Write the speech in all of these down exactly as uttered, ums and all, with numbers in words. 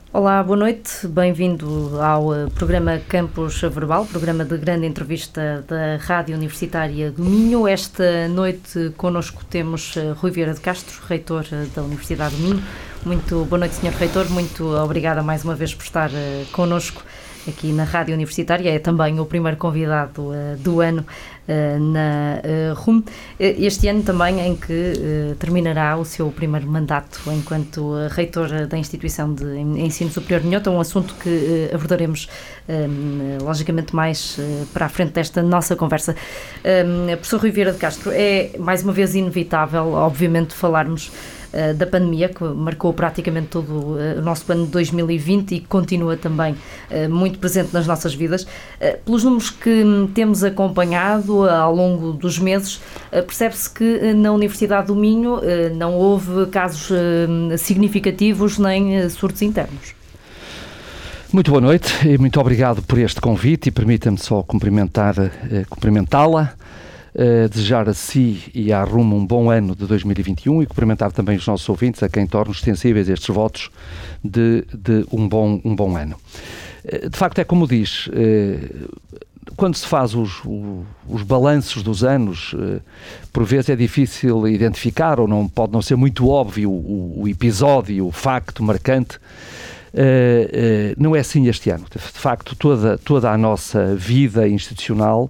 Olá, boa noite, bem-vindo ao programa Campus Verbal, programa de grande entrevista da Rádio Universitária do Minho. Esta noite connosco temos Rui Vieira de Castro, reitor da Universidade do Minho. Muito boa noite, senhor reitor, muito obrigada mais uma vez por estar connosco aqui na Rádio Universitária. É também o primeiro convidado uh, do ano uh, na uh, R U M. Este ano também em que uh, terminará o seu primeiro mandato enquanto uh, reitor da instituição de ensino superior de Minhota, um assunto que uh, abordaremos uh, logicamente mais uh, para a frente desta nossa conversa. Uh, professor Rui Vieira de Castro, é mais uma vez inevitável, obviamente, falarmos Uh, da pandemia, que marcou praticamente todo uh, o nosso ano de dois mil e vinte e que continua também uh, muito presente nas nossas vidas. Uh, pelos números que um, temos acompanhado uh, ao longo dos meses, uh, percebe-se que uh, na Universidade do Minho uh, não houve casos uh, significativos nem uh, surtos internos. Muito boa noite e muito obrigado por este convite e permita-me só cumprimentar, uh, cumprimentá-la. Uh, desejar a si e à R U M um bom ano de dois mil e vinte e um e cumprimentar também os nossos ouvintes, a quem torna extensíveis estes votos de, de um, bom, um bom ano. Uh, de facto, é como diz, uh, quando se faz os, os, os balanços dos anos, uh, por vezes é difícil identificar, ou não, pode não ser muito óbvio o, o episódio, o facto marcante. Uh, uh, não é assim este ano. De facto, toda, toda a nossa vida institucional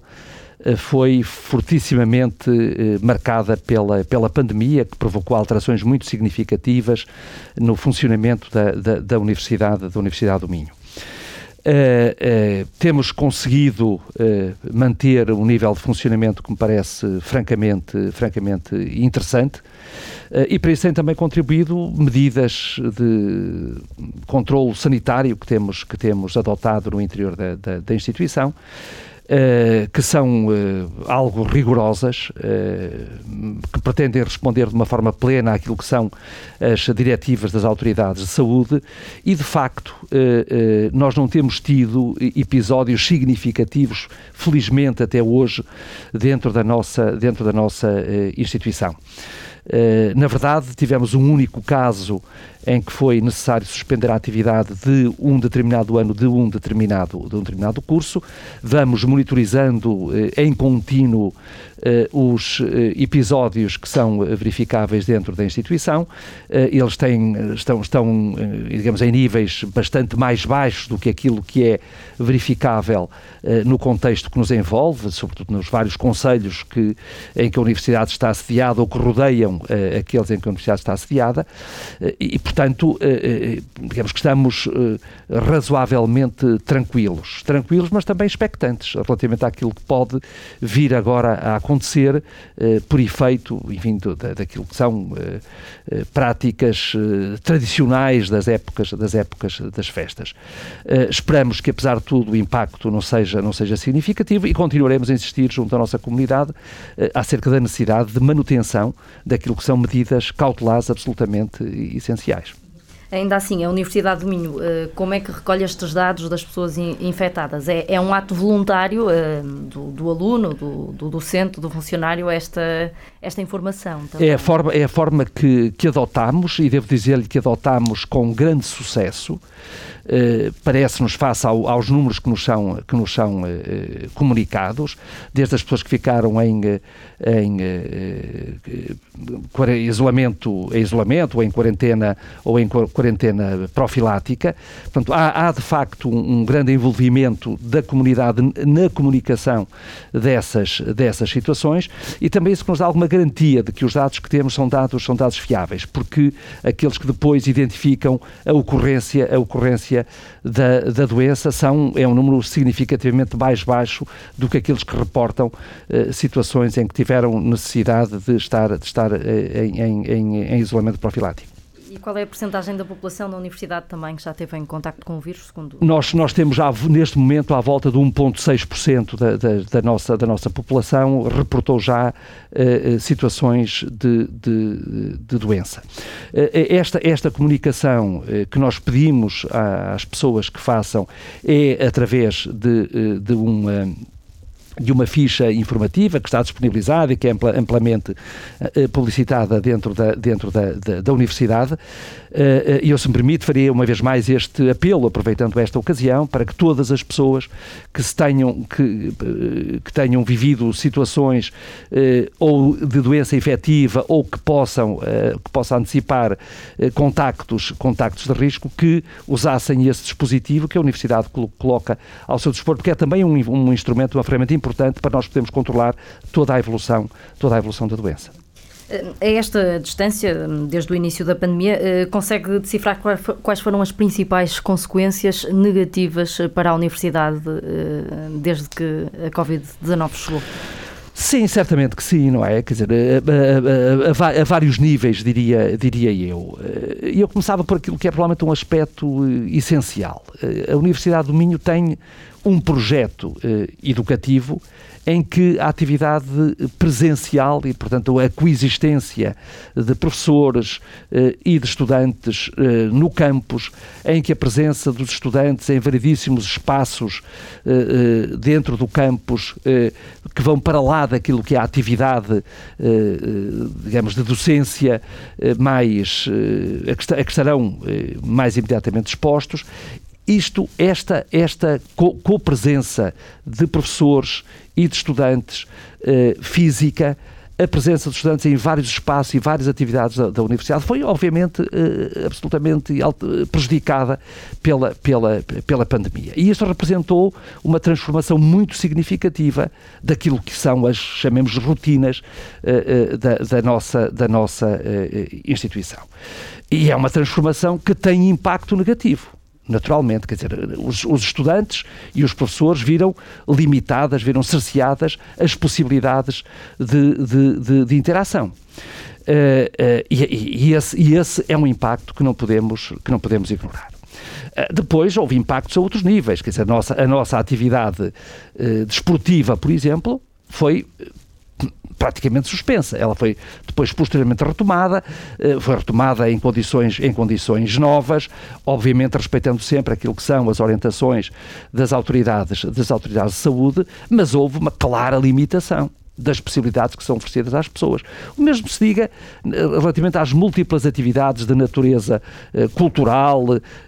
foi fortissimamente eh, marcada pela, pela pandemia, que provocou alterações muito significativas no funcionamento da, da, da, Universidade, da Universidade do Minho. Uh, uh, temos conseguido uh, manter um nível de funcionamento que me parece francamente, francamente interessante uh, e para isso tem também contribuído medidas de controlo sanitário que temos, que temos adotado no interior da, da, da instituição, Uh, que são uh, algo rigorosas, uh, que pretendem responder de uma forma plena àquilo que são as diretivas das autoridades de saúde e, de facto, uh, uh, nós não temos tido episódios significativos, felizmente até hoje, dentro da nossa, dentro da nossa uh, instituição. Uh, na verdade, tivemos um único caso em que foi necessário suspender a atividade de um determinado ano, de um determinado, de um determinado curso. Vamos monitorizando uh, em contínuo uh, os uh, episódios que são verificáveis dentro da instituição. Uh, eles têm, estão, estão uh, digamos, em níveis bastante mais baixos do que aquilo que é verificável uh, no contexto que nos envolve, sobretudo nos vários conselhos que, em que a Universidade está assediada ou que rodeiam uh, aqueles em que a Universidade está assediada uh, e, portanto, uh, uh, digamos que estamos uh, razoavelmente tranquilos, tranquilos, mas também expectantes relativamente àquilo que pode vir agora a acontecer uh, por efeito, enfim, do, da, daquilo que são uh, uh, práticas uh, tradicionais das épocas, das épocas das festas. Uh, esperamos que, apesar de tudo, o impacto não seja, não seja significativo e continuaremos a insistir junto à nossa comunidade uh, acerca da necessidade de manutenção daquilo que são medidas cautelares absolutamente essenciais. Ainda assim, a Universidade do Minho, como é que recolhe estes dados das pessoas infectadas? É, é um ato voluntário do, do aluno, do, do docente, do funcionário, esta, esta informação? Também? É a forma, é a forma que, que adotamos, e devo dizer-lhe que adotamos com grande sucesso. Uh, parece-nos, face ao, aos números que nos são, que nos são uh, comunicados, desde as pessoas que ficaram em, em uh, isolamento, em isolamento ou em quarentena ou em quarentena profilática. Portanto, há, há de facto um, um grande envolvimento da comunidade na comunicação dessas, dessas situações e também isso que nos dá alguma garantia de que os dados que temos são dados, são dados fiáveis, porque aqueles que depois identificam a ocorrência, a ocorrência Da, da doença são, é um número significativamente mais baixo do que aqueles que reportam uh, situações em que tiveram necessidade de estar, de estar uh, em, em, em isolamento profilático. E qual é a percentagem da população da Universidade também que já esteve em contacto com o vírus? Segundo... Nós, nós temos já, neste momento, à volta de um vírgula seis por cento da, da, da, nossa, da nossa população reportou já uh, situações de, de, de doença. Uh, esta, esta comunicação uh, que nós pedimos às pessoas que façam é através de, de um... Uh, de uma ficha informativa que está disponibilizada e que é amplamente uh, publicitada dentro da, dentro da, da, da Universidade. Uh, e eu, se me permite, faria uma vez mais este apelo, aproveitando esta ocasião, para que todas as pessoas que, se tenham, que, uh, que tenham vivido situações uh, ou de doença efetiva ou que possam, uh, que possam antecipar uh, contactos, contactos de risco, que usassem esse dispositivo que a Universidade coloca ao seu dispor, porque é também um, um instrumento, uma ferramenta importante para nós podermos controlar toda a evolução, toda a evolução da doença. A esta distância, desde o início da pandemia, consegue decifrar quais foram as principais consequências negativas para a Universidade desde que a covid dezanove chegou? Sim, certamente que sim, não é? Quer dizer, a, a, a, a vários níveis, diria, diria eu. E eu começava por aquilo que é provavelmente um aspecto essencial. A Universidade do Minho tem um projeto educativo em que a atividade presencial e, portanto, a coexistência de professores eh, e de estudantes eh, no campus, em que a presença dos estudantes em variedíssimos espaços eh, eh, dentro do campus, eh, que vão para lá daquilo que é a atividade, eh, digamos, de docência eh, mais, eh, a, que, a que estarão eh, mais imediatamente expostos. Isto, esta, esta co- co-presença de professores e de estudantes eh, física, a presença de estudantes em vários espaços e várias atividades da, da Universidade foi, obviamente, eh, absolutamente alto, prejudicada pela, pela, pela pandemia. E isto representou uma transformação muito significativa daquilo que são as, chamemos, rotinas eh, eh, da, da nossa, da nossa eh, instituição. E é uma transformação que tem impacto negativo. Naturalmente, quer dizer, os, os estudantes e os professores viram limitadas, viram cerceadas as possibilidades de, de, de, de interação. Uh, uh, e, e, esse, e esse é um impacto que não podemos, que não podemos ignorar. Uh, depois houve impactos a outros níveis, quer dizer, a nossa, a nossa atividade uh, desportiva, por exemplo, foi praticamente suspensa. Ela foi depois posteriormente retomada, foi retomada em condições, em condições novas, obviamente respeitando sempre aquilo que são as orientações das autoridades, das autoridades de saúde, mas houve uma clara limitação das possibilidades que são oferecidas às pessoas. O mesmo se diga relativamente às múltiplas atividades de natureza eh, cultural,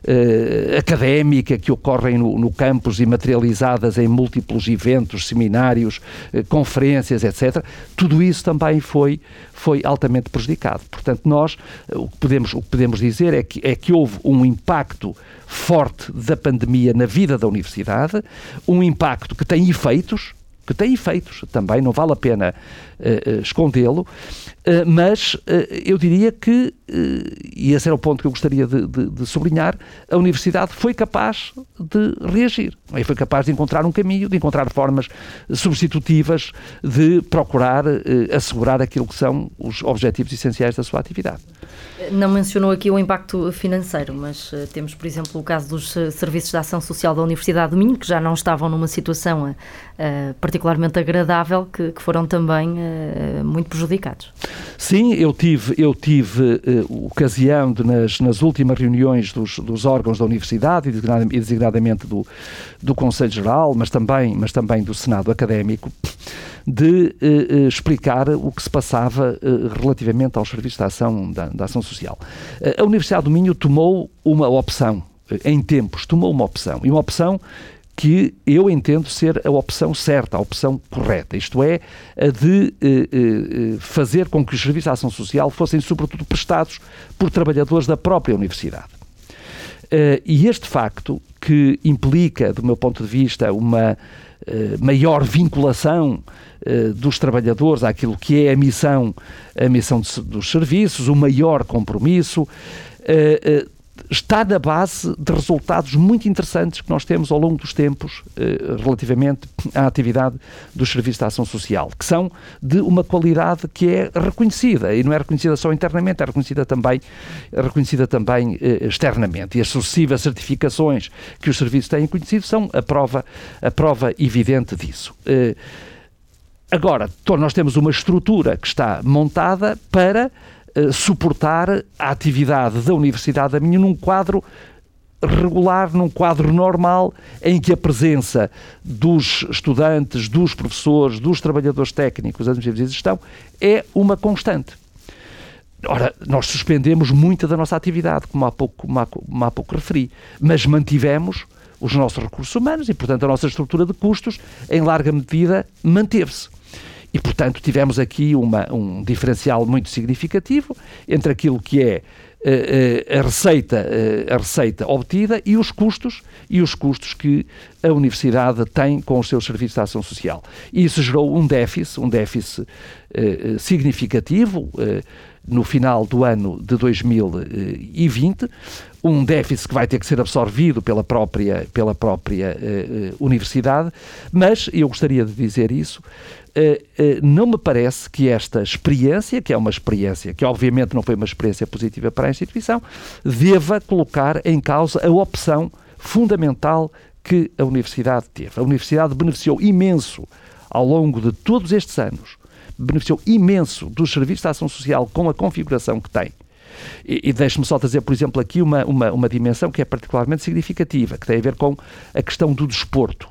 eh, académica, que ocorrem no, no campus e materializadas em múltiplos eventos, seminários, eh, conferências, etcétera. Tudo isso também foi, foi altamente prejudicado. Portanto, nós, o que podemos, o que podemos dizer é que, é que houve um impacto forte da pandemia na vida da Universidade, um impacto que tem efeitos, que tem efeitos, também não vale a pena uh, uh, escondê-lo, uh, mas uh, eu diria que, uh, e esse era o ponto que eu gostaria de, de, de sublinhar, a Universidade foi capaz de reagir, e foi capaz de encontrar um caminho, de encontrar formas substitutivas de procurar uh, assegurar aquilo que são os objetivos essenciais da sua atividade. Não mencionou aqui o impacto financeiro, mas uh, temos, por exemplo, o caso dos uh, Serviços de Ação Social da Universidade do Minho, que já não estavam numa situação uh, particularmente agradável, que, que foram também uh, muito prejudicados. Sim, eu tive, eu tive uh, ocasião de, nas, nas últimas reuniões dos, dos órgãos da Universidade, e designadamente do, do Conselho Geral, mas também, mas também do Senado Académico, de uh, explicar o que se passava uh, relativamente aos serviços de ação, da, da ação social. Uh, a Universidade do Minho tomou uma opção, uh, em tempos, tomou uma opção, e uma opção que eu entendo ser a opção certa, a opção correta, isto é, a de uh, uh, fazer com que os serviços de ação social fossem sobretudo prestados por trabalhadores da própria Universidade. Uh, e este facto, que implica, do meu ponto de vista, uma uh, maior vinculação uh, dos trabalhadores àquilo que é a missão, a missão de, dos serviços, o maior compromisso, uh, uh, está na base de resultados muito interessantes que nós temos ao longo dos tempos eh, relativamente à atividade dos serviços de ação social, que são de uma qualidade que é reconhecida, e não é reconhecida só internamente, é reconhecida também, é reconhecida também eh, externamente, e as sucessivas certificações que os serviços têm conhecido são a prova, a prova evidente disso. Eh, agora, nós temos uma estrutura que está montada para suportar a atividade da Universidade da Minho num quadro regular, num quadro normal, em que a presença dos estudantes, dos professores, dos trabalhadores técnicos, administrativos de gestão, é uma constante. Ora, nós suspendemos muita da nossa atividade, como há pouco, como há, como há pouco referi, mas mantivemos os nossos recursos humanos e, portanto, a nossa estrutura de custos, em larga medida, manteve-se. E, portanto, tivemos aqui uma, um diferencial muito significativo entre aquilo que é uh, uh, a, receita, uh, a receita obtida e os custos, e os custos que a Universidade tem com os seus serviços de ação social. E isso gerou um déficit, um déficit uh, significativo uh, no final do ano de dois mil e vinte, um déficit que vai ter que ser absorvido pela própria, pela própria uh, uh, Universidade, mas eu gostaria de dizer isso, uh, uh, não me parece que esta experiência, que é uma experiência que obviamente não foi uma experiência positiva para a instituição, deva colocar em causa a opção fundamental que a Universidade teve. A Universidade beneficiou imenso ao longo de todos estes anos, beneficiou imenso dos serviços de ação social com a configuração que tem. E, e deixe-me só trazer, por exemplo, aqui uma, uma, uma dimensão que é particularmente significativa, que tem a ver com a questão do desporto.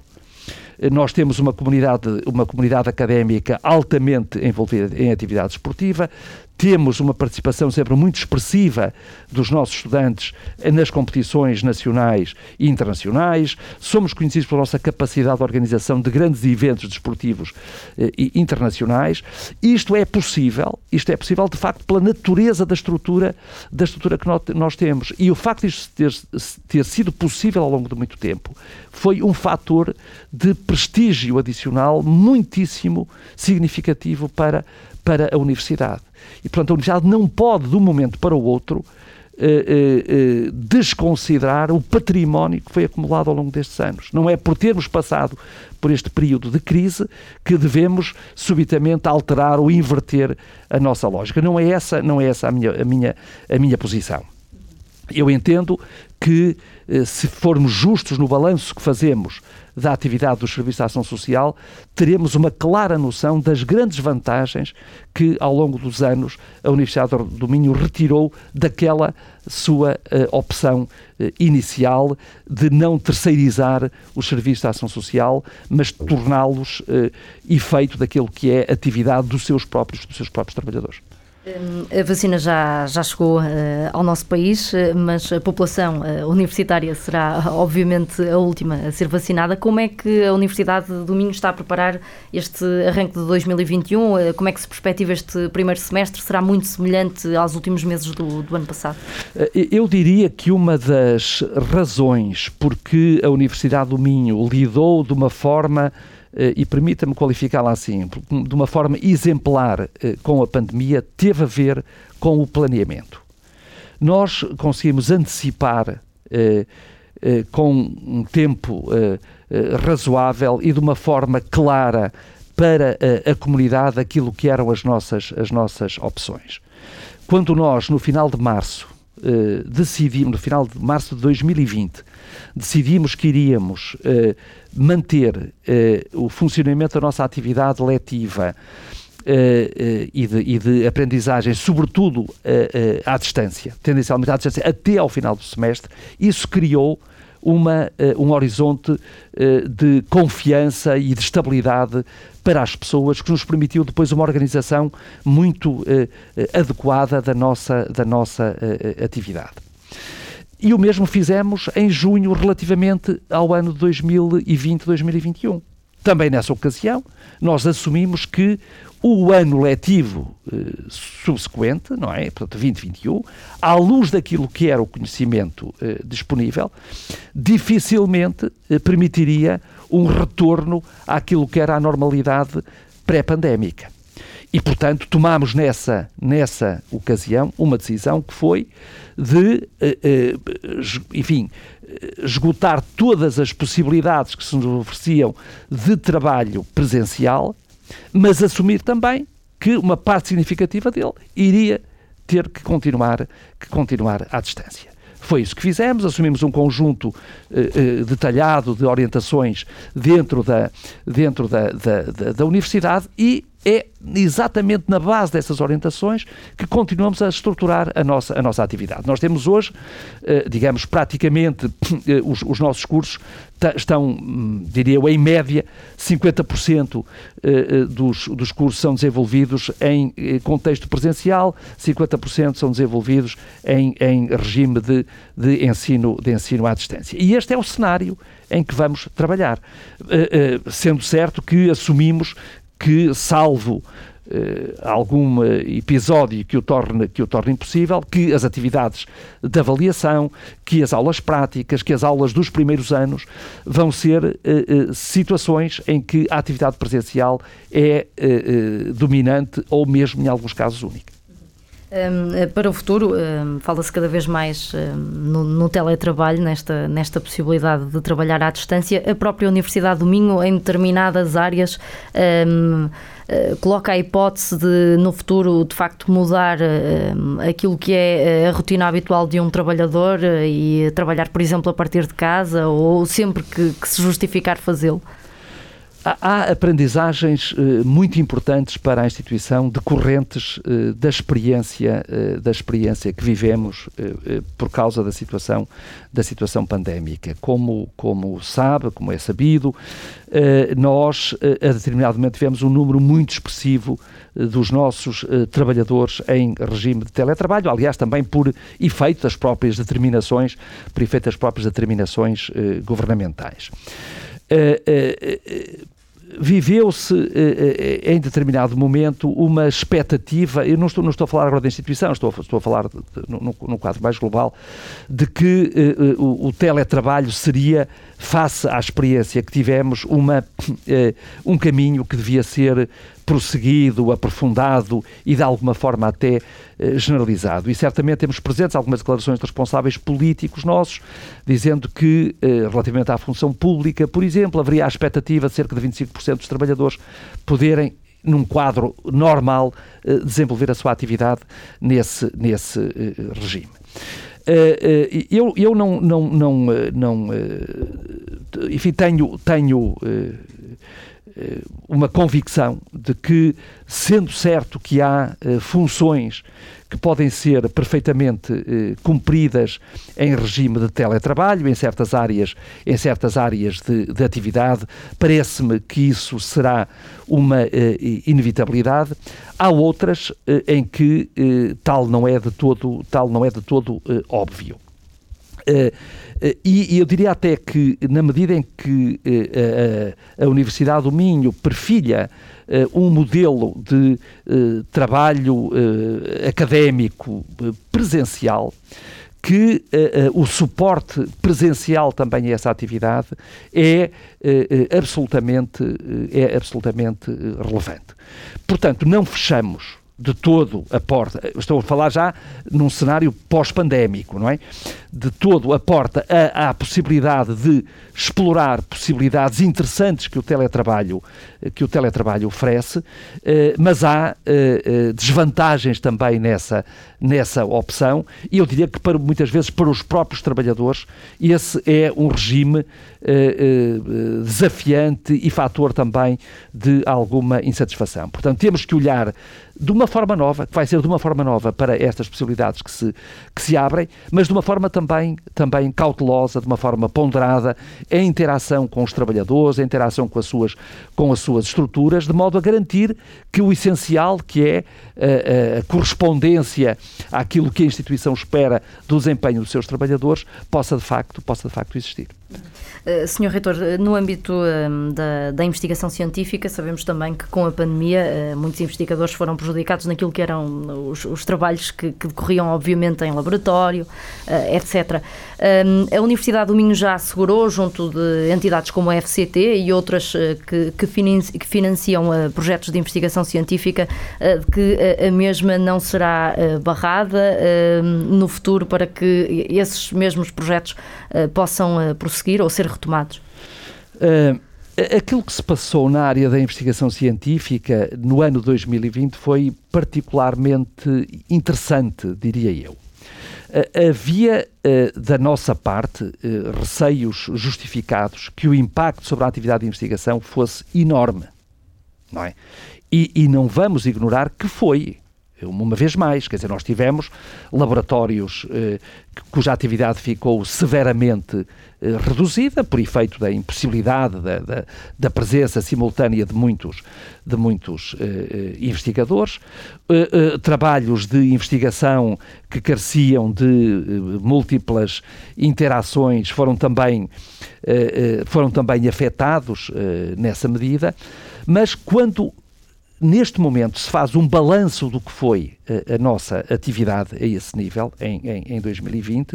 Nós temos uma comunidade, uma comunidade académica altamente envolvida em atividade esportiva, temos uma participação sempre muito expressiva dos nossos estudantes nas competições nacionais e internacionais, somos conhecidos pela nossa capacidade de organização de grandes eventos desportivos eh, internacionais. Isto é possível, isto é possível de facto pela natureza da estrutura, da estrutura que nós, nós temos. E o facto de isto ter, ter sido possível ao longo de muito tempo foi um fator de prestígio adicional muitíssimo significativo para, para a Universidade. E, portanto, a Universidade não pode, de um momento para o outro, eh, eh, desconsiderar o património que foi acumulado ao longo destes anos. Não é por termos passado por este período de crise que devemos subitamente alterar ou inverter a nossa lógica. Não é essa, não é essa a minha, a minha, a minha posição. Eu entendo que, se formos justos no balanço que fazemos da atividade dos serviços de ação social, teremos uma clara noção das grandes vantagens que, ao longo dos anos, a Universidade do Minho retirou daquela sua uh, opção uh, inicial de não terceirizar os serviços de ação social, mas torná-los uh, efeito daquilo que é a atividade dos seus próprios, dos seus próprios trabalhadores. A vacina já, já chegou uh, ao nosso país, uh, mas a população uh, universitária será, obviamente, a última a ser vacinada. Como é que a Universidade do Minho está a preparar este arranque de dois mil e vinte e um? Uh, como é que se perspectiva este primeiro semestre? Será muito semelhante aos últimos meses do, do ano passado? Eu diria que uma das razões porque a Universidade do Minho lidou de uma forma, e permita-me qualificá-la assim, de uma forma exemplar com a pandemia, teve a ver com o planeamento. Nós conseguimos antecipar eh, eh, com um tempo eh, eh, razoável e de uma forma clara para a, a comunidade aquilo que eram as nossas, as nossas opções. Quando nós, no final de março, eh, decidimos, no final de março de dois mil e vinte, decidimos que iríamos eh, manter eh, o funcionamento da nossa atividade letiva eh, eh, e, de, e de aprendizagem, sobretudo eh, eh, à distância, tendencialmente à distância, até ao final do semestre, isso criou uma, eh, um horizonte eh, de confiança e de estabilidade para as pessoas, que nos permitiu depois uma organização muito eh, adequada da nossa, da nossa eh, atividade. E o mesmo fizemos em junho relativamente ao ano de dois mil e vinte, dois mil e vinte e um. Também nessa ocasião, nós assumimos que o ano letivo eh, subsequente, não é? Portanto, vinte e vinte e um, à luz daquilo que era o conhecimento eh, disponível, dificilmente eh, permitiria um retorno àquilo que era a normalidade pré-pandémica. E, portanto, tomámos nessa, nessa ocasião uma decisão que foi de, eh, eh, enfim, esgotar todas as possibilidades que se nos ofereciam de trabalho presencial, mas assumir também que uma parte significativa dele iria ter que continuar, que continuar à distância. Foi isso que fizemos, assumimos um conjunto eh, eh, detalhado de orientações dentro da, dentro da, da, da, da universidade e é exatamente na base dessas orientações que continuamos a estruturar a nossa, a nossa atividade. Nós temos hoje, digamos, praticamente os, os nossos cursos estão, diria eu, em média, cinquenta por cento dos, dos cursos são desenvolvidos em contexto presencial, cinquenta por cento são desenvolvidos em, em regime de, de, ensino, de ensino à distância. E este é o cenário em que vamos trabalhar, sendo certo que assumimos que, salvo uh, algum uh, episódio que o, torne, que o torne impossível, que as atividades de avaliação, que as aulas práticas, que as aulas dos primeiros anos vão ser uh, uh, situações em que a atividade presencial é uh, uh, dominante ou mesmo, em alguns casos, única. Um, para o futuro, um, fala-se cada vez mais um, no, no teletrabalho, nesta, nesta possibilidade de trabalhar à distância. A própria Universidade do Minho, em determinadas áreas, um, uh, coloca a hipótese de, no futuro, de facto, mudar um, aquilo que é a rotina habitual de um trabalhador uh, e trabalhar, por exemplo, a partir de casa, ou sempre que, que se justificar fazê-lo. Há aprendizagens uh, muito importantes para a instituição decorrentes uh, da experiência, uh, da experiência que vivemos uh, uh, por causa da situação, da situação pandémica. Como, como sabe, como é sabido, uh, nós uh, a determinado momento tivemos um número muito expressivo uh, dos nossos uh, trabalhadores em regime de teletrabalho, aliás também por efeito das próprias determinações, por efeito das próprias determinações uh, governamentais. Uh, uh, uh, Viveu-se uh, uh, em determinado momento uma expectativa, eu não estou, não estou a falar agora da instituição, estou, estou a falar de, de, num, num quadro mais global, de que uh, uh, o, o teletrabalho seria, face à experiência que tivemos, uma, uh, um caminho que devia ser prosseguido, aprofundado e de alguma forma até eh, generalizado. E certamente temos presentes algumas declarações de responsáveis políticos nossos, dizendo que, eh, relativamente à função pública, por exemplo, haveria a expectativa de cerca de vinte e cinco por cento dos trabalhadores poderem, num quadro normal, eh, desenvolver a sua atividade nesse, nesse eh, regime. Uh, uh, eu, eu não, não, não, uh, não uh, enfim, tenho, tenho uh, uma convicção de que, sendo certo que há uh, funções que podem ser perfeitamente uh, cumpridas em regime de teletrabalho, em certas áreas, em certas áreas de, de atividade, parece-me que isso será uma uh, inevitabilidade. Há outras uh, em que uh, tal não é de todo, tal não é de todo uh, óbvio. Uh, uh, e, e eu diria até que, na medida em que uh, a, a Universidade do Minho perfilha uh, um modelo de uh, trabalho uh, académico uh, presencial, que uh, uh, o suporte presencial também a essa atividade é, uh, uh, absolutamente, uh, é absolutamente uh, relevante. Portanto, não fechamos de todo a porta, estou a falar já num cenário pós-pandémico, não é? De todo a porta à, à possibilidade de explorar possibilidades interessantes que o teletrabalho, que o teletrabalho oferece, eh, mas há eh, desvantagens também nessa, nessa opção, e eu diria que para, muitas vezes para os próprios trabalhadores esse é um regime eh, eh, desafiante e fator também de alguma insatisfação. Portanto, temos que olhar de uma forma nova, que vai ser de uma forma nova para estas possibilidades que se, que se abrem, mas de uma forma também, também cautelosa, de uma forma ponderada, em interação com os trabalhadores, em interação com as suas, com as suas estruturas, de modo a garantir que o essencial, que é a, a correspondência àquilo que a instituição espera do desempenho dos seus trabalhadores, possa de facto, possa de facto existir. Uh, senhor Reitor, no âmbito uh, da, da investigação científica, sabemos também que com a pandemia uh, muitos investigadores foram prejudicados naquilo que eram os, os trabalhos que, que decorriam, obviamente, em laboratório, uh, etcétera. Uh, a Universidade do Minho já assegurou, junto de entidades como a F C T e outras uh, que, que, financi, que financiam uh, projetos de investigação científica, uh, que uh, a mesma não será uh, barrada uh, no futuro para que esses mesmos projetos uh, possam uh, prosseguir ou ser retomados? Uh, aquilo que se passou na área da investigação científica no ano dois mil e vinte foi particularmente interessante, diria eu. Uh, havia, uh, da nossa parte, uh, receios justificados que o impacto sobre a atividade de investigação fosse enorme, não é? E, e não vamos ignorar que foi, uma vez mais, quer dizer, nós tivemos laboratórios eh, cuja atividade ficou severamente eh, reduzida por efeito da impossibilidade da, da, da presença simultânea de muitos, de muitos eh, investigadores, eh, eh, trabalhos de investigação que careciam de eh, múltiplas interações foram também, eh, eh, foram também afetados eh, nessa medida, mas quando neste momento se faz um balanço do que foi a, a nossa atividade a esse nível, em, em, em dois mil e vinte, uh,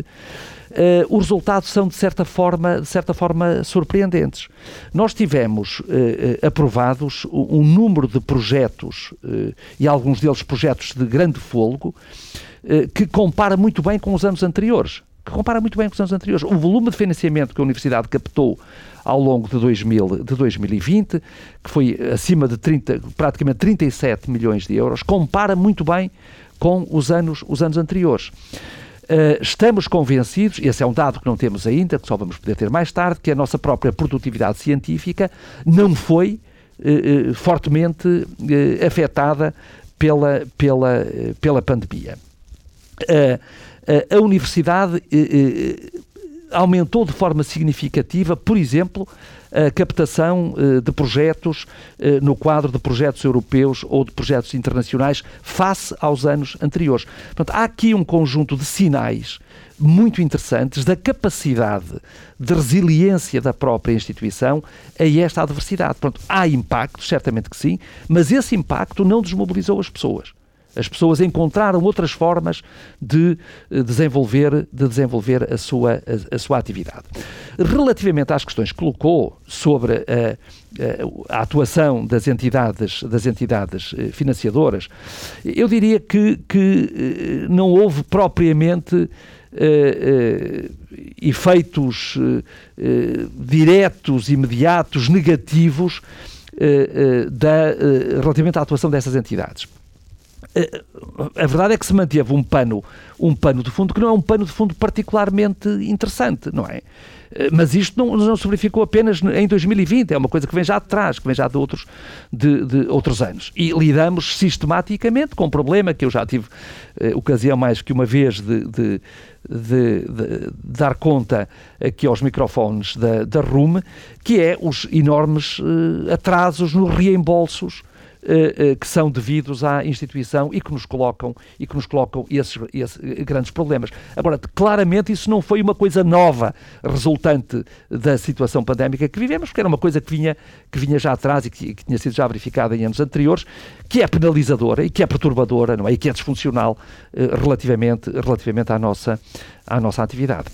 os resultados são de certa forma, de certa forma surpreendentes. Nós tivemos uh, aprovados um, um número de projetos, uh, e alguns deles projetos de grande fôlego, uh, que compara muito bem com os anos anteriores. que compara muito bem com os anos anteriores. O volume de financiamento que a Universidade captou ao longo de dois mil, de dois mil e vinte, que foi acima de trinta, praticamente trinta e sete milhões de euros, compara muito bem com os anos, os anos anteriores. Uh, estamos convencidos, esse é um dado que não temos ainda, que só vamos poder ter mais tarde, que a nossa própria produtividade científica não foi uh, uh, fortemente uh, afetada pela, pela, uh, pela pandemia. Uh, uh, a Universidade uh, uh, aumentou de forma significativa, por exemplo, a captação uh, de projetos uh, no quadro de projetos europeus ou de projetos internacionais face aos anos anteriores. Portanto, há aqui um conjunto de sinais muito interessantes da capacidade de resiliência da própria instituição a esta adversidade. Portanto, há impactos, certamente que sim, mas esse impacto não desmobilizou as pessoas. As pessoas encontraram outras formas de desenvolver, de desenvolver a, sua, a, a sua atividade. Relativamente às questões que colocou sobre a, a, a atuação das entidades, das entidades financiadoras, eu diria que, que não houve propriamente uh, uh, efeitos uh, uh, diretos, imediatos, negativos uh, uh, da, uh, relativamente à atuação dessas entidades. A verdade é que se manteve um pano, um pano de fundo que não é um pano de fundo particularmente interessante, não é? Mas isto não, não se verificou apenas em dois mil e vinte, é uma coisa que vem já de trás, que vem já de outros, de, de outros anos. E lidamos sistematicamente com um problema que eu já tive eh, ocasião mais que uma vez de, de, de, de dar conta aqui aos microfones da, da R U M, que é os enormes eh, atrasos nos reembolsos Uh, uh, que são devidos à instituição e que nos colocam, e que nos colocam esses, esses grandes problemas. Agora, claramente isso não foi uma coisa nova resultante da situação pandémica que vivemos, porque era uma coisa que vinha, que vinha já atrás e que, que tinha sido já verificada em anos anteriores, que é penalizadora e que é perturbadora, não é? E que é disfuncional uh, relativamente, relativamente à nossa, à nossa atividade.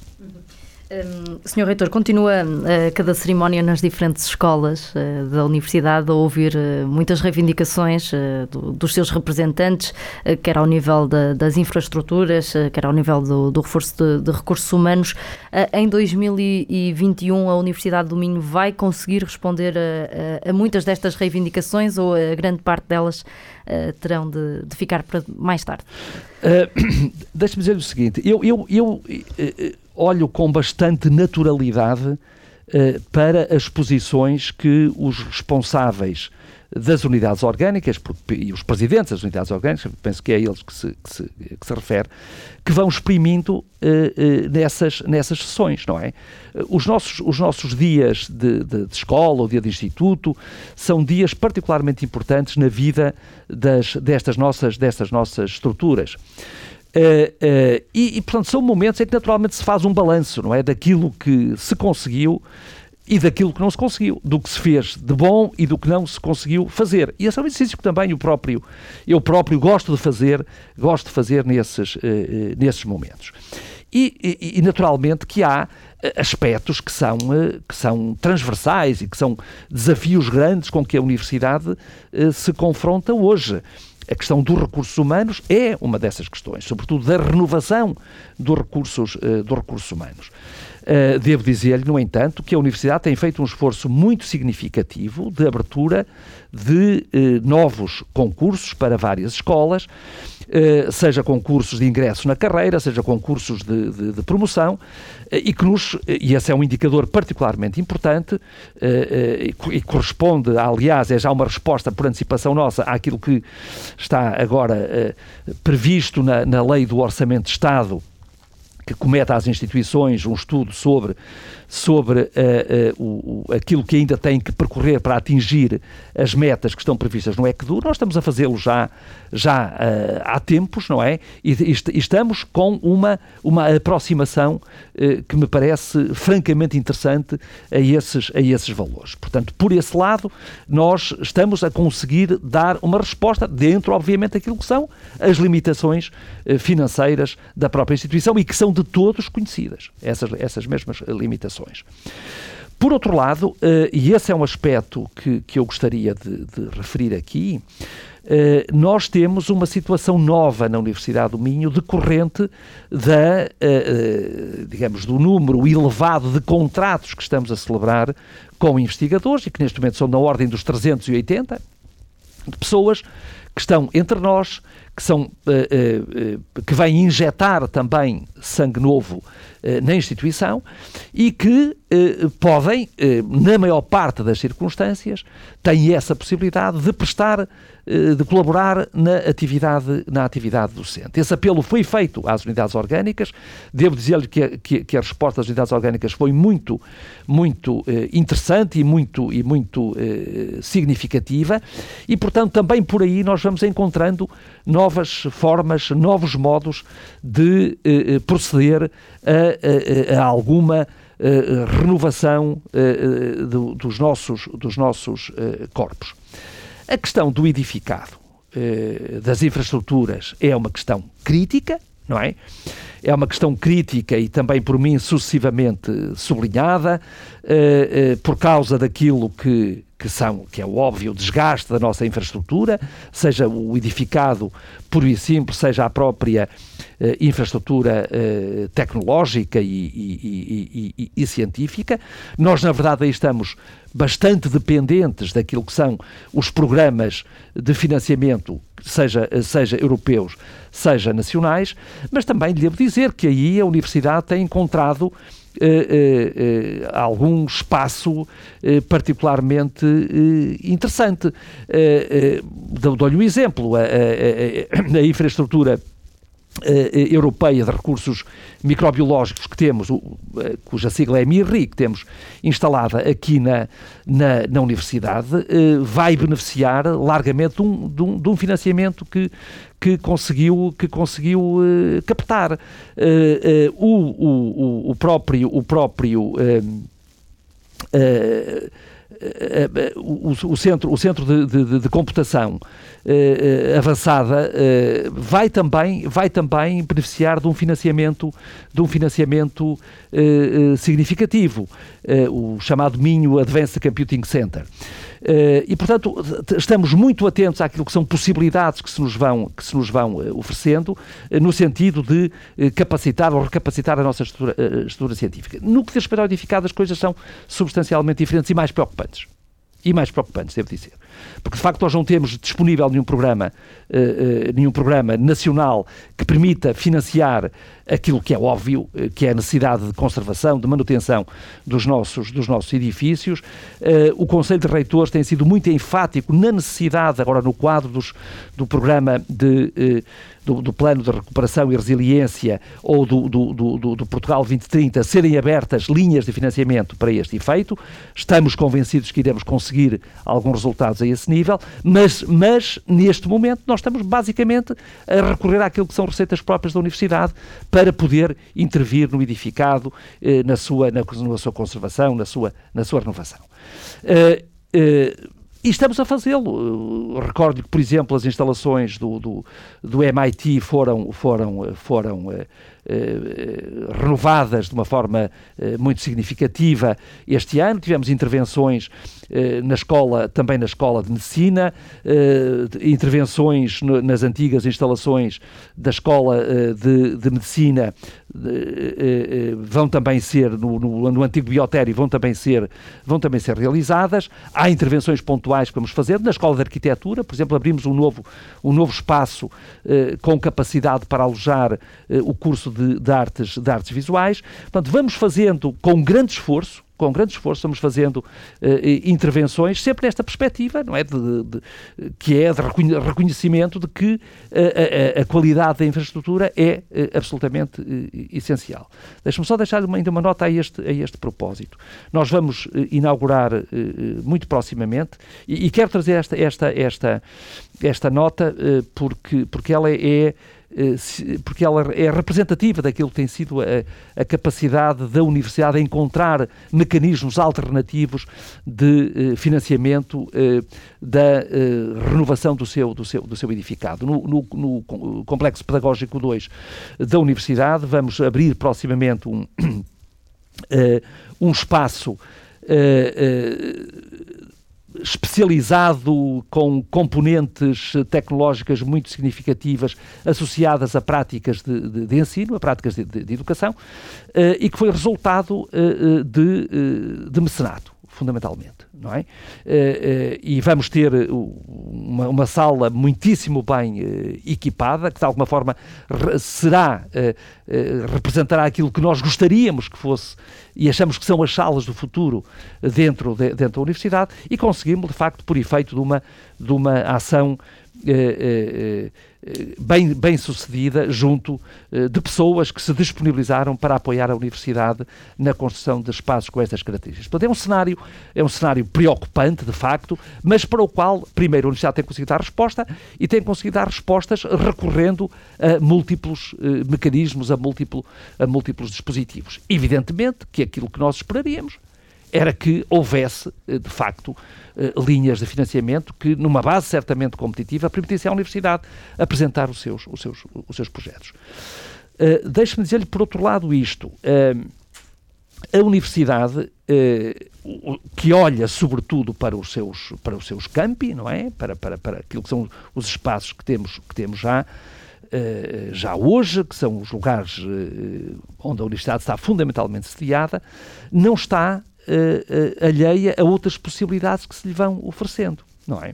Um, senhor Reitor, continua uh, cada cerimónia nas diferentes escolas uh, da Universidade a ouvir uh, muitas reivindicações uh, do, dos seus representantes, uh, quer ao nível de, das infraestruturas, uh, quer ao nível do, do reforço de, de recursos humanos. Uh, em dois mil e vinte e um, a Universidade do Minho vai conseguir responder a, a, a muitas destas reivindicações ou a grande parte delas uh, terão de, de ficar para mais tarde? Uh, Deixe-me dizer o seguinte, eu... eu, eu uh, uh, olho com bastante naturalidade uh, para as posições que os responsáveis das unidades orgânicas e os presidentes das unidades orgânicas, penso que é a eles que se, que se, que se refere, que vão exprimindo uh, uh, nessas, nessas sessões, não é? Os nossos, os nossos dias de, de, de escola ou dia de instituto são dias particularmente importantes na vida das, destas, nossas, destas nossas estruturas. Uh, uh, e, e, portanto, são momentos em que naturalmente se faz um balanço, não é? Daquilo que se conseguiu e daquilo que não se conseguiu, do que se fez de bom e do que não se conseguiu fazer. E esse é um exercício que também eu próprio, eu próprio gosto de fazer, gosto de fazer nesses, uh, uh, nesses momentos. E, e, e naturalmente que há aspectos que são, uh, que são transversais e que são desafios grandes com que a Universidade uh, se confronta hoje. A questão dos recursos humanos é uma dessas questões, sobretudo da renovação dos recursos, uh, dos recursos humanos. Uh, devo dizer-lhe, no entanto, que a Universidade tem feito um esforço muito significativo de abertura de uh, novos concursos para várias escolas, uh, seja com cursos de ingresso na carreira, seja com cursos de, de, de promoção, e que nos, e esse é um indicador particularmente importante, e corresponde, aliás, é já uma resposta por antecipação nossa àquilo que está agora previsto na, na lei do Orçamento de Estado, que comete às instituições um estudo sobre, sobre uh, uh, o, aquilo que ainda tem que percorrer para atingir as metas que estão previstas no ECDU. Nós estamos a fazê-lo já, já uh, há tempos, não é? E, e estamos com uma, uma aproximação uh, que me parece francamente interessante a esses, a esses valores. Portanto, por esse lado, nós estamos a conseguir dar uma resposta dentro, obviamente, daquilo que são as limitações uh, financeiras da própria instituição e que são de todos conhecidas, essas, essas mesmas limitações. Por outro lado, uh, e esse é um aspecto que, que eu gostaria de, de referir aqui, uh, nós temos uma situação nova na Universidade do Minho decorrente da, uh, uh, digamos, do número elevado de contratos que estamos a celebrar com investigadores e que neste momento são na ordem dos trezentos e oitenta, de pessoas que estão entre nós, que, são, uh, uh, uh, que vêm injetar também sangue novo uh, na instituição e que uh, podem, uh, na maior parte das circunstâncias, têm essa possibilidade de prestar, uh, de colaborar na atividade, na atividade docente. Esse apelo foi feito às unidades orgânicas. Devo dizer-lhe que, a, que, que a resposta das unidades orgânicas foi muito, muito uh, interessante e muito, e muito uh, significativa e, portanto, também por aí nós vamos encontrando novas formas, novos modos de uh, proceder a, a, a alguma uh, renovação uh, do, dos nossos, dos nossos uh, corpos. A questão do edificado, uh, das infraestruturas, é uma questão crítica, não é? É uma questão crítica e também por mim sucessivamente sublinhada, uh, uh, por causa daquilo que que são, que é o óbvio desgaste da nossa infraestrutura, seja o edificado puro e simples, seja a própria uh, infraestrutura uh, tecnológica e, e, e, e, e científica. Nós, na verdade, aí estamos bastante dependentes daquilo que são os programas de financiamento, seja, seja europeus, seja nacionais, mas também devo dizer que aí a Universidade tem encontrado Uh, uh, uh, algum espaço uh, particularmente uh, interessante. Uh, uh, Dou-lhe um exemplo, a, a, a, a infraestrutura uh, europeia de recursos microbiológicos que temos, uh, cuja sigla é M I R I, que temos instalada aqui na, na, na Universidade, uh, vai beneficiar largamente de um, de um, de um financiamento que que conseguiu, que conseguiu uh, captar. Uh, uh, o, o, o próprio, o, próprio uh, uh, uh, uh, o, o centro, o centro de, de, de computação uh, avançada uh, vai, também, vai também beneficiar de um financiamento, de um financiamento uh, uh, significativo, uh, o chamado Minho Advanced Computing Center. Uh, e, portanto, estamos muito atentos àquilo que são possibilidades que se nos vão, que se nos vão uh, oferecendo, uh, no sentido de uh, capacitar ou recapacitar a nossa estrutura, uh, estrutura científica. No que diz respeito ao edificado, as coisas são substancialmente diferentes e mais preocupantes. E mais preocupantes, devo dizer. Porque, de facto, nós não temos disponível nenhum programa, uh, uh, nenhum programa nacional que permita financiar aquilo que é óbvio, uh, que é a necessidade de conservação, de manutenção dos nossos, dos nossos edifícios. Uh, o Conselho de Reitores tem sido muito enfático na necessidade, agora no quadro dos, do programa de... Uh, Do, do plano de recuperação e resiliência ou do, do, do, do Portugal vinte trinta, serem abertas linhas de financiamento para este efeito. Estamos convencidos que iremos conseguir alguns resultados a esse nível, mas, mas neste momento nós estamos basicamente a recorrer àquilo que são receitas próprias da Universidade para poder intervir no edificado, eh, na, sua, na, na sua conservação, na sua, na sua renovação. Uh, uh, E estamos a fazê-lo. Recordo que, por exemplo, as instalações do, do, do M I T foram, foram, foram uh, eh, renovadas de uma forma eh, muito significativa este ano. Tivemos intervenções eh, na escola, também na Escola de Medicina, eh, intervenções no, nas antigas instalações da Escola eh, de, de Medicina, eh, eh, vão também ser, no, no, no antigo biotério, vão também ser, vão também ser realizadas. Há intervenções pontuais que vamos fazer. Na Escola de Arquitetura, por exemplo, abrimos um novo, um novo espaço eh, com capacidade para alojar eh, o curso de, de, artes, de artes visuais. Portanto, vamos fazendo com grande esforço, com grande esforço, vamos fazendo uh, intervenções, sempre nesta perspectiva, não é? De, de, de, que é de reconhecimento de que uh, a, a qualidade da infraestrutura é uh, absolutamente uh, essencial. Deixa-me só deixar uma, ainda uma nota a este, a este propósito. Nós vamos uh, inaugurar uh, muito proximamente, e, e quero trazer esta, esta, esta, esta nota uh, porque, porque ela é porque ela é representativa daquilo que tem sido a, a capacidade da Universidade de encontrar mecanismos alternativos de uh, financiamento uh, da uh, renovação do seu, do seu, do seu edificado. No, no, no Complexo Pedagógico dois da Universidade vamos abrir proximamente um, uh, um espaço uh, uh, especializado com componentes tecnológicas muito significativas associadas a práticas de, de, de ensino, a práticas de, de, de educação, uh, e que foi resultado uh, de, uh, de mecenato, fundamentalmente, não é? Uh, uh, e vamos ter uma, uma sala muitíssimo bem uh, equipada, que de alguma forma re- será, uh, uh, representará aquilo que nós gostaríamos que fosse, e achamos que são as salas do futuro dentro, de, dentro da Universidade, e conseguimos, de facto, por efeito de uma, de uma ação eh, eh, bem, bem sucedida junto eh, de pessoas que se disponibilizaram para apoiar a Universidade na construção de espaços com estas características. Portanto, é um cenário, é um cenário preocupante, de facto, mas para o qual, primeiro, a Universidade tem conseguido dar resposta, e tem conseguido dar respostas recorrendo a múltiplos eh, mecanismos, a, múltiplo, a múltiplos dispositivos. Evidentemente que aquilo que nós esperaríamos era que houvesse, de facto, linhas de financiamento que, numa base certamente competitiva, permitissem à Universidade apresentar os seus, os seus, os seus projetos. Uh, Deixe-me dizer-lhe, por outro lado, isto. Uh, a Universidade, uh, que olha, sobretudo, para os seus, para os seus campi, não é? Para, para, para aquilo que são os espaços que temos, que temos já, uh, já hoje, que são os lugares uh, onde a Universidade está fundamentalmente sediada, não está Uh, uh, alheia a outras possibilidades que se lhe vão oferecendo, não é?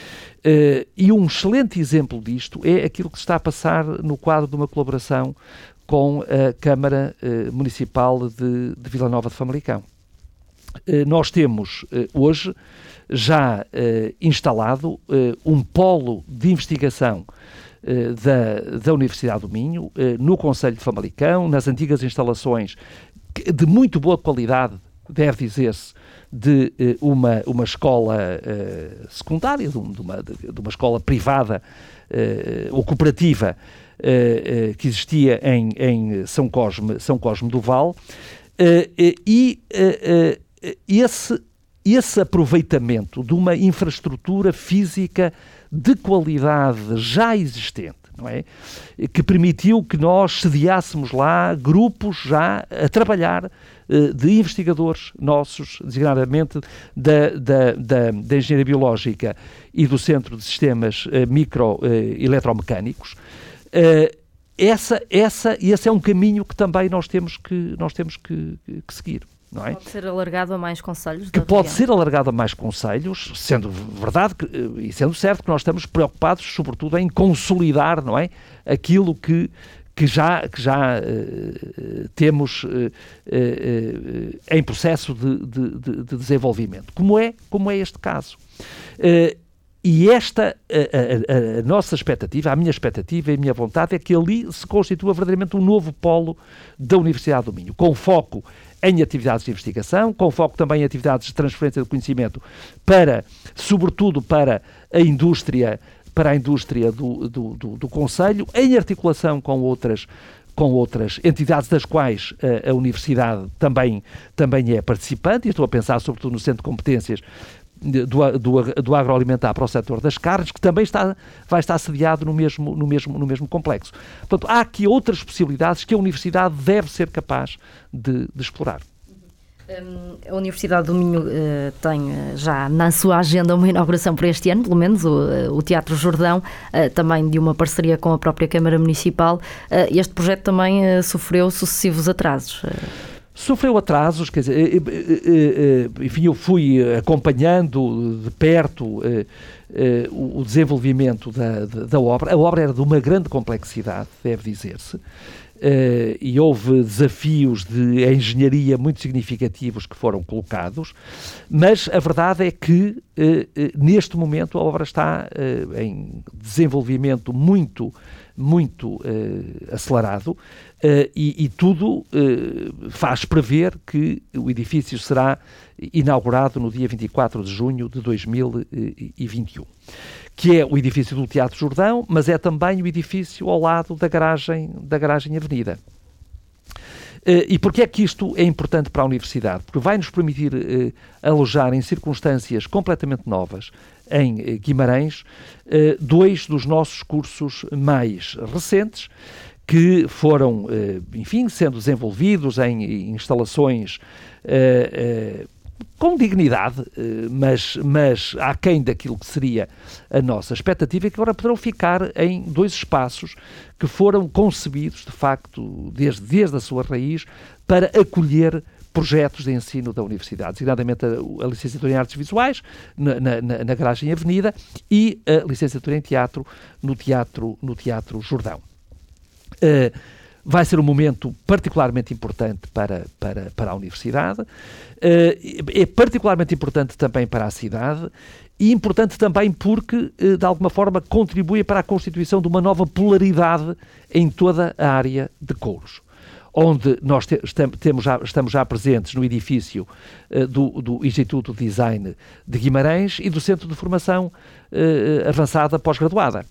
Uh, e um excelente exemplo disto é aquilo que se está a passar no quadro de uma colaboração com a Câmara uh, Municipal de, de Vila Nova de Famalicão. Uh, nós temos uh, hoje já uh, instalado uh, um polo de investigação uh, da, da Universidade do Minho, uh, no Concelho de Famalicão, nas antigas instalações de muito boa qualidade, deve dizer-se, de uh, uma, uma escola uh, secundária, de, um, de, uma, de uma escola privada uh, ou cooperativa uh, uh, que existia em, em São Cosme, São Cosme do Val, uh, uh, e uh, uh, esse, esse aproveitamento de uma infraestrutura física de qualidade já existente, não é? Que permitiu que nós sediássemos lá grupos já a trabalhar uh, de investigadores nossos, designadamente da, da, da, da Engenharia Biológica e do Centro de Sistemas uh, Micro-Eletromecânicos. Uh, uh, essa, essa, esse é um caminho que também nós temos que, nós temos que, que seguir. Não é? Pode ser alargado a mais concelhos? Que pode ser alargado a mais concelhos, sendo verdade que, e sendo certo que nós estamos preocupados, sobretudo, em consolidar, não é, aquilo que, que já, que já uh, temos uh, uh, em processo de, de, de desenvolvimento, como é, como é este caso. Uh, E esta, a, a, a nossa expectativa, a minha expectativa e a minha vontade é que ali se constitua verdadeiramente um novo polo da Universidade do Minho, com foco em atividades de investigação, com foco também em atividades de transferência de conhecimento para, sobretudo para a indústria, para a indústria do, do, do, do Concelho, em articulação com outras com outras entidades das quais a, a Universidade também, também é participante, e estou a pensar sobretudo no Centro de Competências do, do, do agroalimentar para o setor das carnes, que também está, vai estar sediado no mesmo, no, mesmo, no mesmo complexo. Portanto, há aqui outras possibilidades que a Universidade deve ser capaz de, de explorar. A Universidade do Minho uh, tem uh, já na sua agenda uma inauguração para este ano, pelo menos o, uh, o Teatro Jordão, uh, também de uma parceria com a própria Câmara Municipal. Uh, este projeto também uh, sofreu sucessivos atrasos. Uh. Sofreu atrasos, quer dizer, enfim, eu fui acompanhando de perto o desenvolvimento da, da obra. A obra era de uma grande complexidade, deve dizer-se, e houve desafios de engenharia muito significativos que foram colocados, mas a verdade é que, neste momento, a obra está em desenvolvimento muito muito uh, acelerado uh, e, e tudo uh, faz prever que o edifício será inaugurado no dia vinte e quatro de junho de dois mil e vinte e um, que é o edifício do Teatro Jordão, mas é também o edifício ao lado da garagem, da garagem Avenida. Uh, e porquê é que isto é importante para a Universidade? Porque vai nos permitir uh, alojar em circunstâncias completamente novas em uh, Guimarães uh, dois dos nossos cursos mais recentes, que foram, uh, enfim, sendo desenvolvidos em, em instalações uh, uh, com dignidade, mas, mas aquém daquilo que seria a nossa expectativa, e que agora poderão ficar em dois espaços que foram concebidos, de facto, desde, desde a sua raiz, para acolher projetos de ensino da Universidade, designadamente a, a licenciatura em Artes Visuais, na, na, na Garagem Avenida, e a licenciatura em Teatro, no Teatro, no Teatro Jordão. Uh, Vai ser um momento particularmente importante para, para, para a Universidade, uh, é particularmente importante também para a cidade e importante também porque, uh, de alguma forma, contribui para a constituição de uma nova polaridade em toda a área de Couros, onde nós te, estamos, temos já, estamos já presentes no edifício uh, do, do Instituto de Design de Guimarães e do Centro de Formação uh, Avançada Pós-Graduada.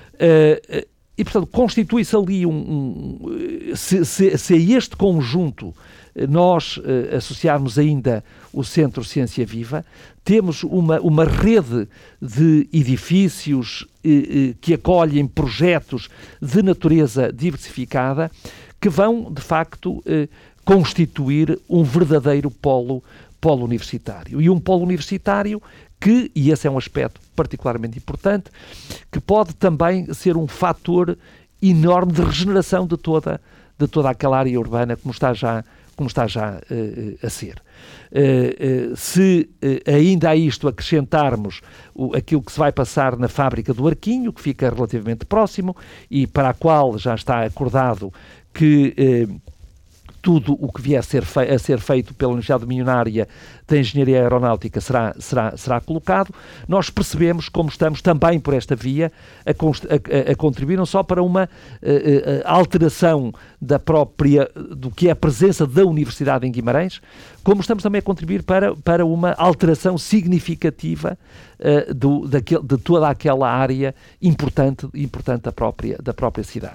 Uh, E, portanto, constitui-se ali um... um se, se, se a este conjunto nós uh, associarmos ainda o Centro Ciência Viva, temos uma, uma rede de edifícios uh, uh, que acolhem projetos de natureza diversificada que vão, de facto, uh, constituir um verdadeiro polo, polo universitário. E um polo universitário que, e esse é um aspecto particularmente importante, que pode também ser um fator enorme de regeneração de toda, de toda aquela área urbana, como está já, como está já uh, a ser. Uh, uh, se uh, ainda a isto acrescentarmos o, aquilo que se vai passar na fábrica do Arquinho, que fica relativamente próximo e para a qual já está acordado que... Uh, tudo o que vier a ser, fei- a ser feito pela Universidade de Minho na área da Engenharia Aeronáutica será, será, será colocado, nós percebemos como estamos também por esta via a, const- a, a contribuir não só para uma uh, uh, alteração da própria, do que é a presença da Universidade em Guimarães, como estamos também a contribuir para, para uma alteração significativa uh, do, daquele, de toda aquela área importante, importante da, própria, da própria cidade.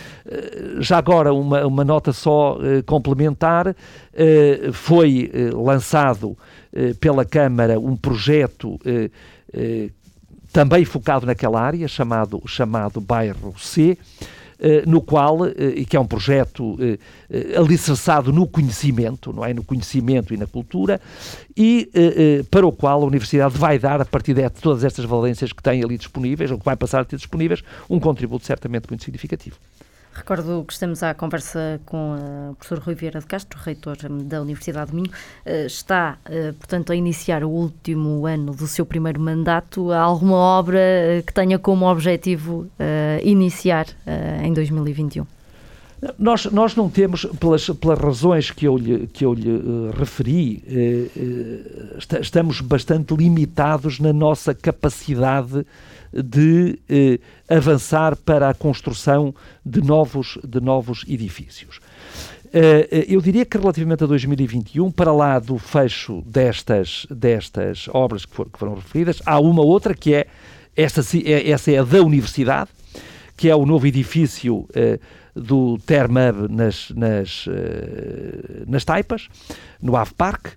Já agora, uma, uma nota só uh, complementar, uh, foi uh, lançado uh, pela Câmara um projeto uh, uh, também focado naquela área, chamado, chamado Bairro C, uh, no qual, uh, e que é um projeto uh, uh, alicerçado no conhecimento, não é? No conhecimento e na cultura, e uh, uh, para o qual a Universidade vai dar, a partir de todas estas valências que tem ali disponíveis, ou que vai passar a ter disponíveis, um contributo certamente muito significativo. Recordo que estamos à conversa com o professor Rui Vieira de Castro, reitor da Universidade do Minho. Está, portanto, a iniciar o último ano do seu primeiro mandato. Há alguma obra que tenha como objetivo iniciar em dois mil e vinte e um? Nós, nós não temos, pelas, pelas razões que eu lhe, que eu lhe uh, referi, uh, uh, está, estamos bastante limitados na nossa capacidade de uh, avançar para a construção de novos, de novos edifícios. Uh, eu diria que relativamente a dois mil e vinte e um, para lá do fecho destas, destas obras que, for, que foram referidas, há uma outra que é, esta, essa é a da Universidade, que é o novo edifício uh, do Termab nas, nas, uh, nas Taipas, no Ave Parque,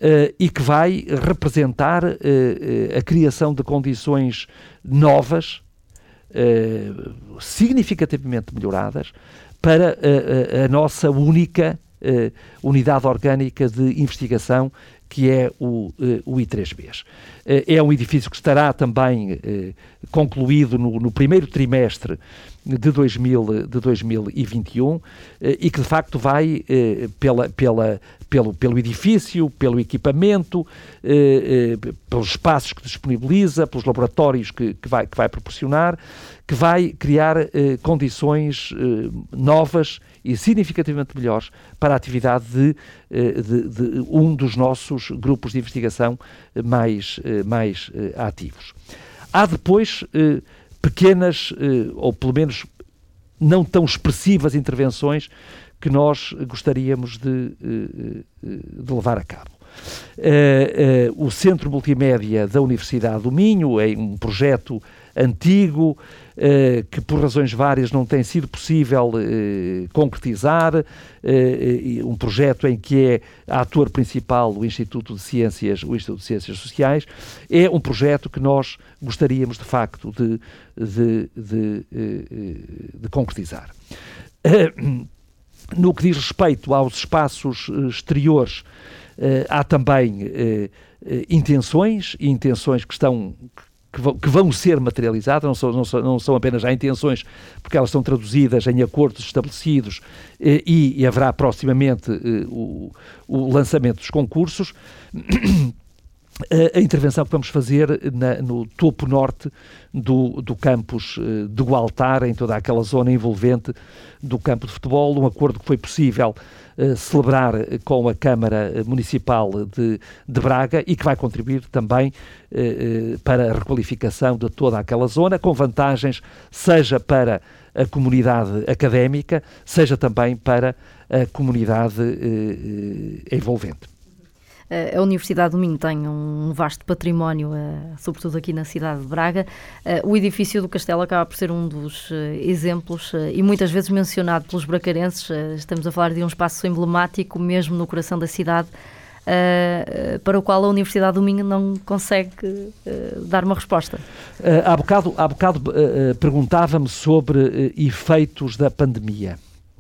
e que vai representar a criação de condições novas, significativamente melhoradas, para a, a, a nossa única unidade orgânica de investigação, que é o, o I três B. É um edifício que estará também eh, concluído no, no primeiro trimestre de, dois mil, de dois mil e vinte e um eh, e que de facto vai eh, pela, pela, pelo, pelo edifício, pelo equipamento, eh, eh, pelos espaços que disponibiliza, pelos laboratórios que, que, vai, que vai proporcionar, que vai criar eh, condições eh, novas e significativamente melhores para a atividade de, de, de um dos nossos grupos de investigação mais, mais ativos. Há depois pequenas, ou pelo menos não tão expressivas intervenções que nós gostaríamos de, de levar a cabo. Uh, uh, o Centro Multimédia da Universidade do Minho é um projeto antigo, uh, que por razões várias não tem sido possível uh, concretizar, uh, uh, um projeto em que é ator principal o Instituto de Ciências, o Instituto de Ciências Sociais. É um projeto que nós gostaríamos de facto de, de, de, uh, de concretizar. Uh, no que diz respeito aos espaços uh, exteriores, Uh, há também uh, uh, intenções, e intenções que estão, que, vão, que vão ser materializadas, não são, não, são, não são apenas já intenções, porque elas são traduzidas em acordos estabelecidos uh, e, e haverá proximamente uh, o, o lançamento dos concursos. A intervenção que vamos fazer na, no topo norte do, do campus de Gualtar, em toda aquela zona envolvente do campo de futebol, um acordo que foi possível uh, celebrar com a Câmara Municipal de, de Braga e que vai contribuir também uh, para a requalificação de toda aquela zona, com vantagens seja para a comunidade académica, seja também para a comunidade uh, envolvente. A Universidade do Minho tem um vasto património, uh, sobretudo aqui na cidade de Braga. Uh, o edifício do Castelo acaba por ser um dos uh, exemplos uh, e muitas vezes mencionado pelos bracarenses. Uh, estamos a falar de um espaço emblemático, mesmo no coração da cidade, uh, uh, para o qual a Universidade do Minho não consegue uh, dar uma resposta. Uh, há bocado, há bocado uh, perguntava-me sobre uh, efeitos da pandemia.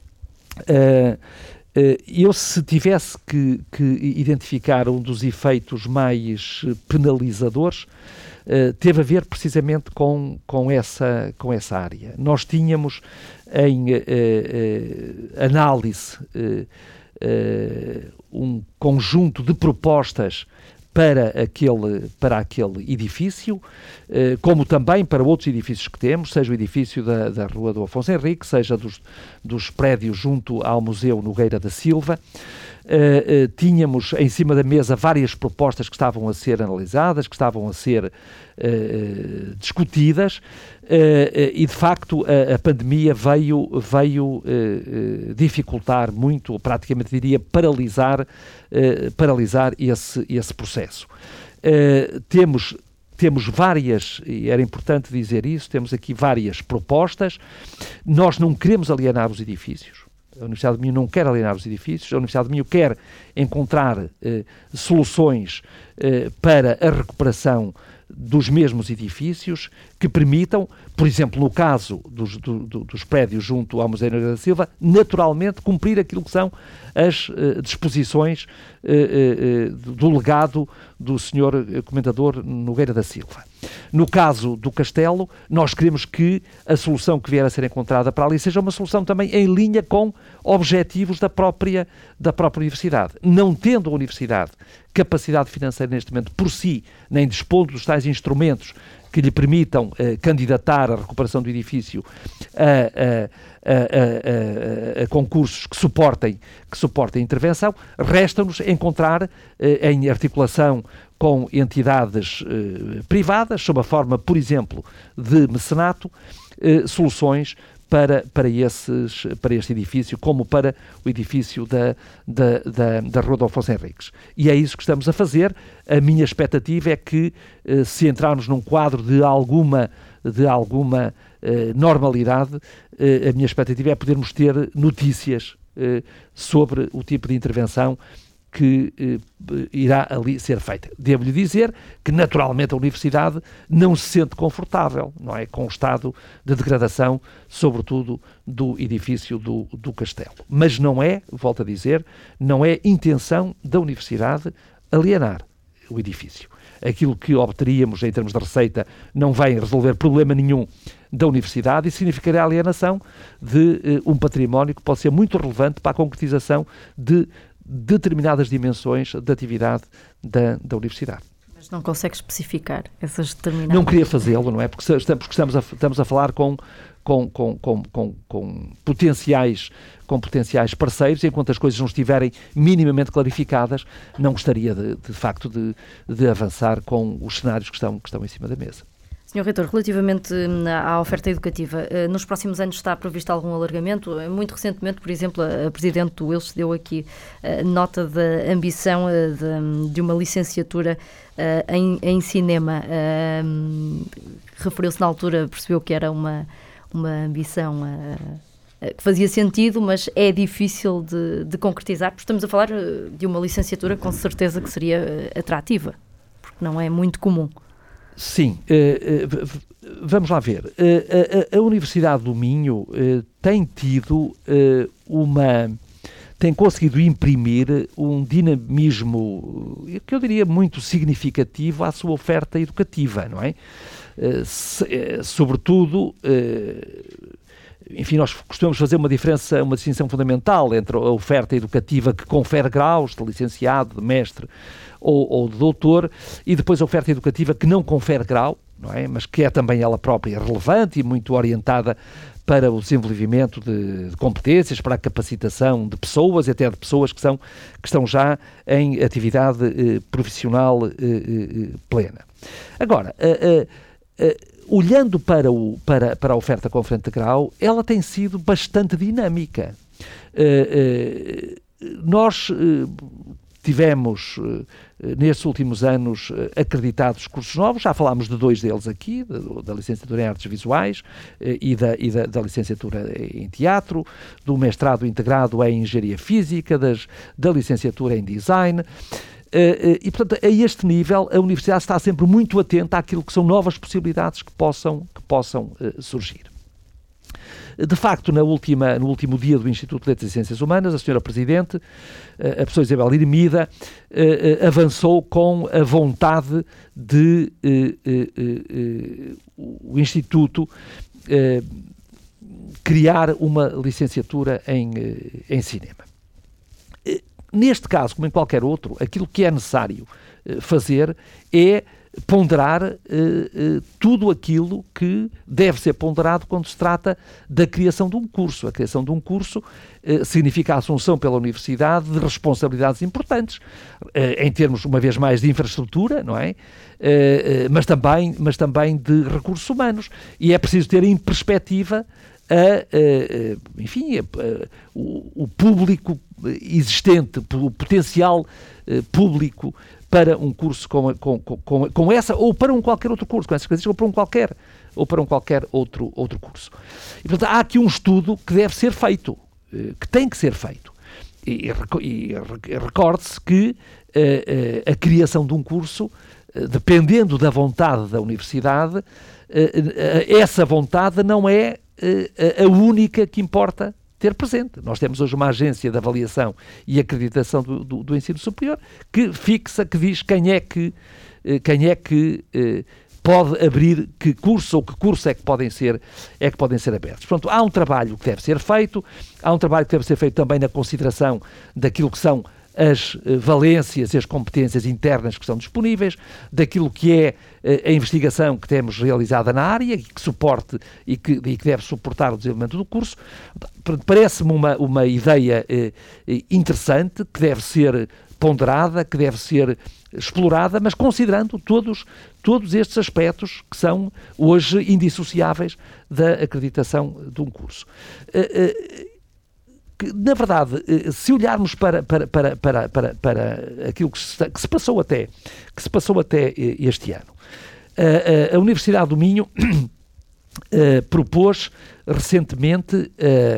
Uh, Eu, se tivesse que, que identificar um dos efeitos mais penalizadores, uh, teve a ver precisamente com, com, essa, com essa área. Nós tínhamos em uh, uh, análise uh, uh, um conjunto de propostas para aquele, para aquele edifício, eh, como também para outros edifícios que temos, seja o edifício da, da Rua do Afonso Henrique, seja dos, dos prédios junto ao Museu Nogueira da Silva. Uh, uh, tínhamos em cima da mesa várias propostas que estavam a ser analisadas, que estavam a ser uh, discutidas, uh, uh, e de facto a, a pandemia veio, veio uh, uh, dificultar muito, ou praticamente diria paralisar, uh, paralisar esse, esse processo. Uh, temos Temos várias, e era importante dizer isso, temos aqui várias propostas. Nós não queremos alienar os edifícios. A Universidade do Minho não quer alienar os edifícios, a Universidade do Minho quer encontrar eh, soluções eh, para a recuperação dos mesmos edifícios que permitam, por exemplo, no caso dos, do, do, dos prédios junto ao Museu Nogueira da Silva, naturalmente cumprir aquilo que são as uh, disposições uh, uh, do legado do senhor comentador Nogueira da Silva. No caso do Castelo, nós queremos que a solução que vier a ser encontrada para ali seja uma solução também em linha com objetivos da própria, da própria universidade. Não tendo a universidade capacidade financeira neste momento por si, nem dispondo dos tais instrumentos que lhe permitam eh, candidatar a recuperação do edifício a, a, a, a, a concursos que suportem, que suportem a intervenção, resta-nos encontrar eh, em articulação com entidades eh, privadas, sob a forma, por exemplo, de mecenato, eh, soluções para, para, esses, para este edifício, como para o edifício da, da, da, da Rua do Afonso Henriques. E é isso que estamos a fazer. A minha expectativa é que, eh, se entrarmos num quadro de alguma, de alguma eh, normalidade, eh, a minha expectativa é podermos ter notícias eh, sobre o tipo de intervenção que eh, irá ali ser feita. Devo-lhe dizer que, naturalmente, a Universidade não se sente confortável, não é, com o estado de degradação, sobretudo do edifício do, do Castelo. Mas não é, volto a dizer, não é intenção da Universidade alienar o edifício. Aquilo que obteríamos em termos de receita não vai resolver problema nenhum da Universidade e significaria a alienação de uh, um património que pode ser muito relevante para a concretização de determinadas dimensões de atividade da, da Universidade. Mas não consegue especificar essas determinadas... Não queria fazê-lo, não é? Porque estamos, porque estamos, a, estamos a falar com, com, com, com, com, com, potenciais, com potenciais parceiros, enquanto as coisas não estiverem minimamente clarificadas, não gostaria, de, de facto, de, de avançar com os cenários que estão, que estão em cima da mesa. senhor Reitor, relativamente à oferta educativa, nos próximos anos está previsto algum alargamento? Muito recentemente, por exemplo, a Presidente do Ilse deu aqui nota da ambição de, de uma licenciatura em, em cinema. Referiu-se na altura, percebeu que era uma, uma ambição que fazia sentido, mas é difícil de, de concretizar, porque estamos a falar de uma licenciatura com certeza que seria atrativa, porque não é muito comum. Sim, uh, uh, vamos lá ver. Uh, a, a Universidade do Minho uh, tem tido uh, uma... tem conseguido imprimir um dinamismo, que eu diria muito significativo à sua oferta educativa, não é? Uh, se, uh, sobretudo... Uh, Enfim, nós costumamos fazer uma diferença, uma distinção fundamental entre a oferta educativa que confere graus de licenciado, de mestre ou, ou de doutor, e depois a oferta educativa que não confere grau, não é? Mas que é também ela própria relevante e muito orientada para o desenvolvimento de, de competências, para a capacitação de pessoas e até de pessoas que, são, que estão já em atividade eh, profissional eh, eh, plena. Agora, eh, eh, olhando para, o, para, para a oferta conferente de grau, ela tem sido bastante dinâmica. Uh, uh, nós uh, tivemos, uh, nestes últimos anos, uh, acreditados cursos novos, já falámos de dois deles aqui, da, da licenciatura em artes visuais uh, e, da, e da, da licenciatura em teatro, do mestrado integrado em engenharia física, das, da licenciatura em design. Uh, uh, e, portanto, a este nível, a Universidade está sempre muito atenta àquilo que são novas possibilidades que possam, que possam uh, surgir. De facto, na última, no último dia do Instituto de Letras e Ciências Humanas, a senhora Presidente, uh, a professora Isabel Ermida, uh, uh, avançou com a vontade de uh, uh, uh, uh, o Instituto uh, criar uma licenciatura em, uh, em cinema. Neste caso, como em qualquer outro, aquilo que é necessário uh, fazer é ponderar uh, uh, tudo aquilo que deve ser ponderado quando se trata da criação de um curso. A criação de um curso uh, significa a assunção pela Universidade de responsabilidades importantes, uh, em termos, uma vez mais, de infraestrutura, não é? Uh, uh, mas, também, mas também de recursos humanos. E é preciso ter em perspectiva a, a, enfim, a, a, o, o público existente, o potencial uh, público para um curso com, com, com, com essa, ou para um qualquer outro curso, com essas características, ou para um qualquer, ou para um qualquer outro, outro curso. E, portanto, há aqui um estudo que deve ser feito, uh, que tem que ser feito. E, e, e recorde-se que uh, uh, a criação de um curso, uh, dependendo da vontade da Universidade, uh, uh, essa vontade não é uh, a única que importa ter presente. Nós temos hoje uma agência de avaliação e acreditação do, do, do ensino superior que fixa, que diz quem é que, quem é que eh, pode abrir, que curso ou que curso é que podem ser, é que podem ser abertos. Portanto, há um trabalho que deve ser feito, há um trabalho que deve ser feito também na consideração daquilo que são as uh, valências e as competências internas que estão disponíveis, daquilo que é uh, a investigação que temos realizada na área e que suporte e que, e que deve suportar o desenvolvimento do curso. Parece-me uma, uma ideia uh, interessante, que deve ser ponderada, que deve ser explorada, mas considerando todos, todos estes aspectos que são hoje indissociáveis da acreditação de um curso. Uh, uh, Na verdade, se olharmos para, para, para, para, para, para aquilo que se, que se passou até, que se passou até este ano, a, a, a Universidade do Minho uh, propôs recentemente uh,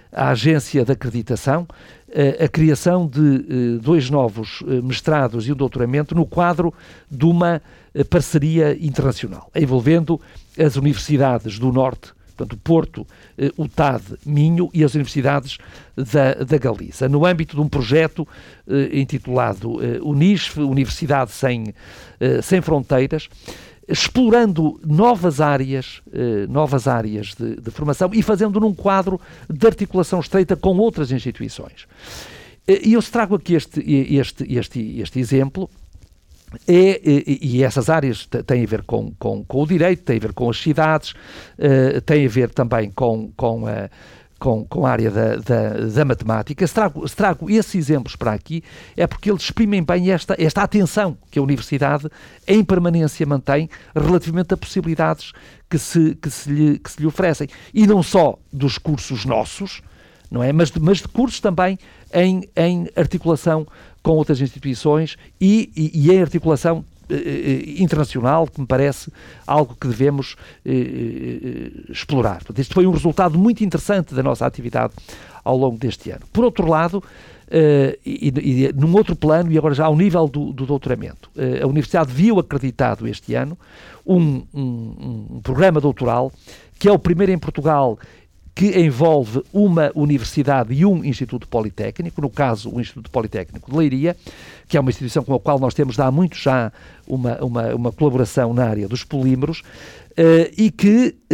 a agência de acreditação, a criação de dois novos mestrados e um doutoramento no quadro de uma parceria internacional, envolvendo as universidades do Norte, portanto, o Porto, o T A D, Minho e as universidades da, da Galiza, no âmbito de um projeto eh, intitulado eh, UNISF, Universidade Sem, eh, Sem Fronteiras, explorando novas áreas, eh, novas áreas de, de formação e fazendo num quadro de articulação estreita com outras instituições. E eu trago aqui este, este, este, este exemplo. É, e, e essas áreas têm a ver com, com, com o direito, têm a ver com as cidades, uh, têm a ver também com, com, a, com, com a área da, da, da matemática. Se trago, se trago esses exemplos para aqui, é porque eles exprimem bem esta, esta atenção que a Universidade em permanência mantém relativamente a possibilidades que se, que se, lhe, que se lhe oferecem. E não só dos cursos nossos, não é? Mas de, mas de cursos também em, em articulação com outras instituições e, e, e em articulação eh, internacional, que me parece algo que devemos eh, eh, explorar. Portanto, este foi um resultado muito interessante da nossa atividade ao longo deste ano. Por outro lado, eh, e, e num outro plano, e agora já ao nível do, do doutoramento, eh, a Universidade viu acreditado este ano um, um, um programa doutoral que é o primeiro em Portugal que envolve uma universidade e um instituto politécnico, no caso o Instituto Politécnico de Leiria, que é uma instituição com a qual nós temos há muito já uma, uma, uma colaboração na área dos polímeros, uh, e que, uh,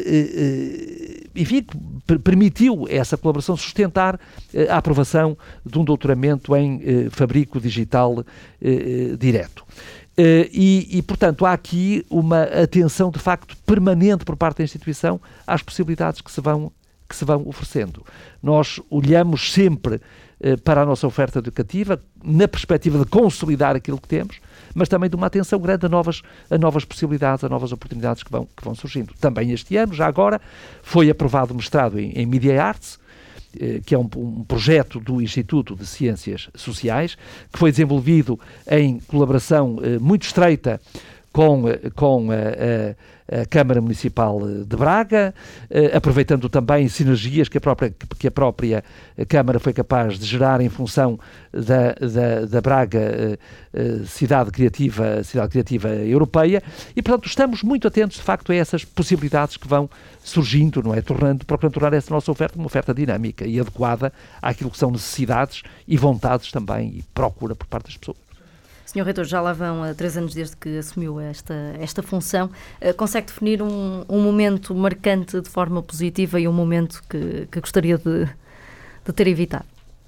uh, uh, enfim, permitiu essa colaboração sustentar uh, a aprovação de um doutoramento em uh, fabrico digital uh, uh, direto. Uh, e, e, portanto, há aqui uma atenção, de facto, permanente por parte da instituição às possibilidades que se vão, que se vão oferecendo. Nós olhamos sempre uh, para a nossa oferta educativa na perspectiva de consolidar aquilo que temos, mas também de uma atenção grande a novas, a novas possibilidades, a novas oportunidades que vão, que vão surgindo. Também este ano, já agora, foi aprovado o mestrado em, em Media Arts, que é um, um projeto do Instituto de Ciências Sociais, que foi desenvolvido em colaboração eh, muito estreita com, com a, a, a Câmara Municipal de Braga, eh, aproveitando também sinergias que a própria, que a própria Câmara foi capaz de gerar em função da, da, da Braga eh, eh, cidade criativa, cidade criativa europeia, e portanto estamos muito atentos de facto a essas possibilidades que vão surgindo, não é? Tornando, procurando tornar essa nossa oferta uma oferta dinâmica e adequada àquilo que são necessidades e vontades também e procura por parte das pessoas. senhor Reitor, já lá vão uh, três anos desde que assumiu esta, esta função. Uh, consegue definir um, um momento marcante de forma positiva e um momento que, que gostaria de, de ter evitado?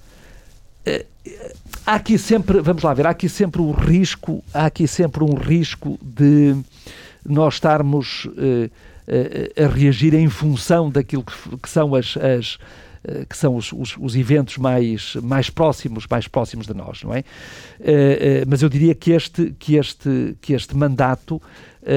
Uh, há aqui sempre, vamos lá ver, há aqui sempre o risco, há aqui sempre um risco de nós estarmos uh, uh, a reagir em função daquilo que, que são as... as que são os, os, os eventos mais, mais próximos, mais próximos de nós, não é? Uh, uh, mas eu diria que este, que este, que este mandato, uh,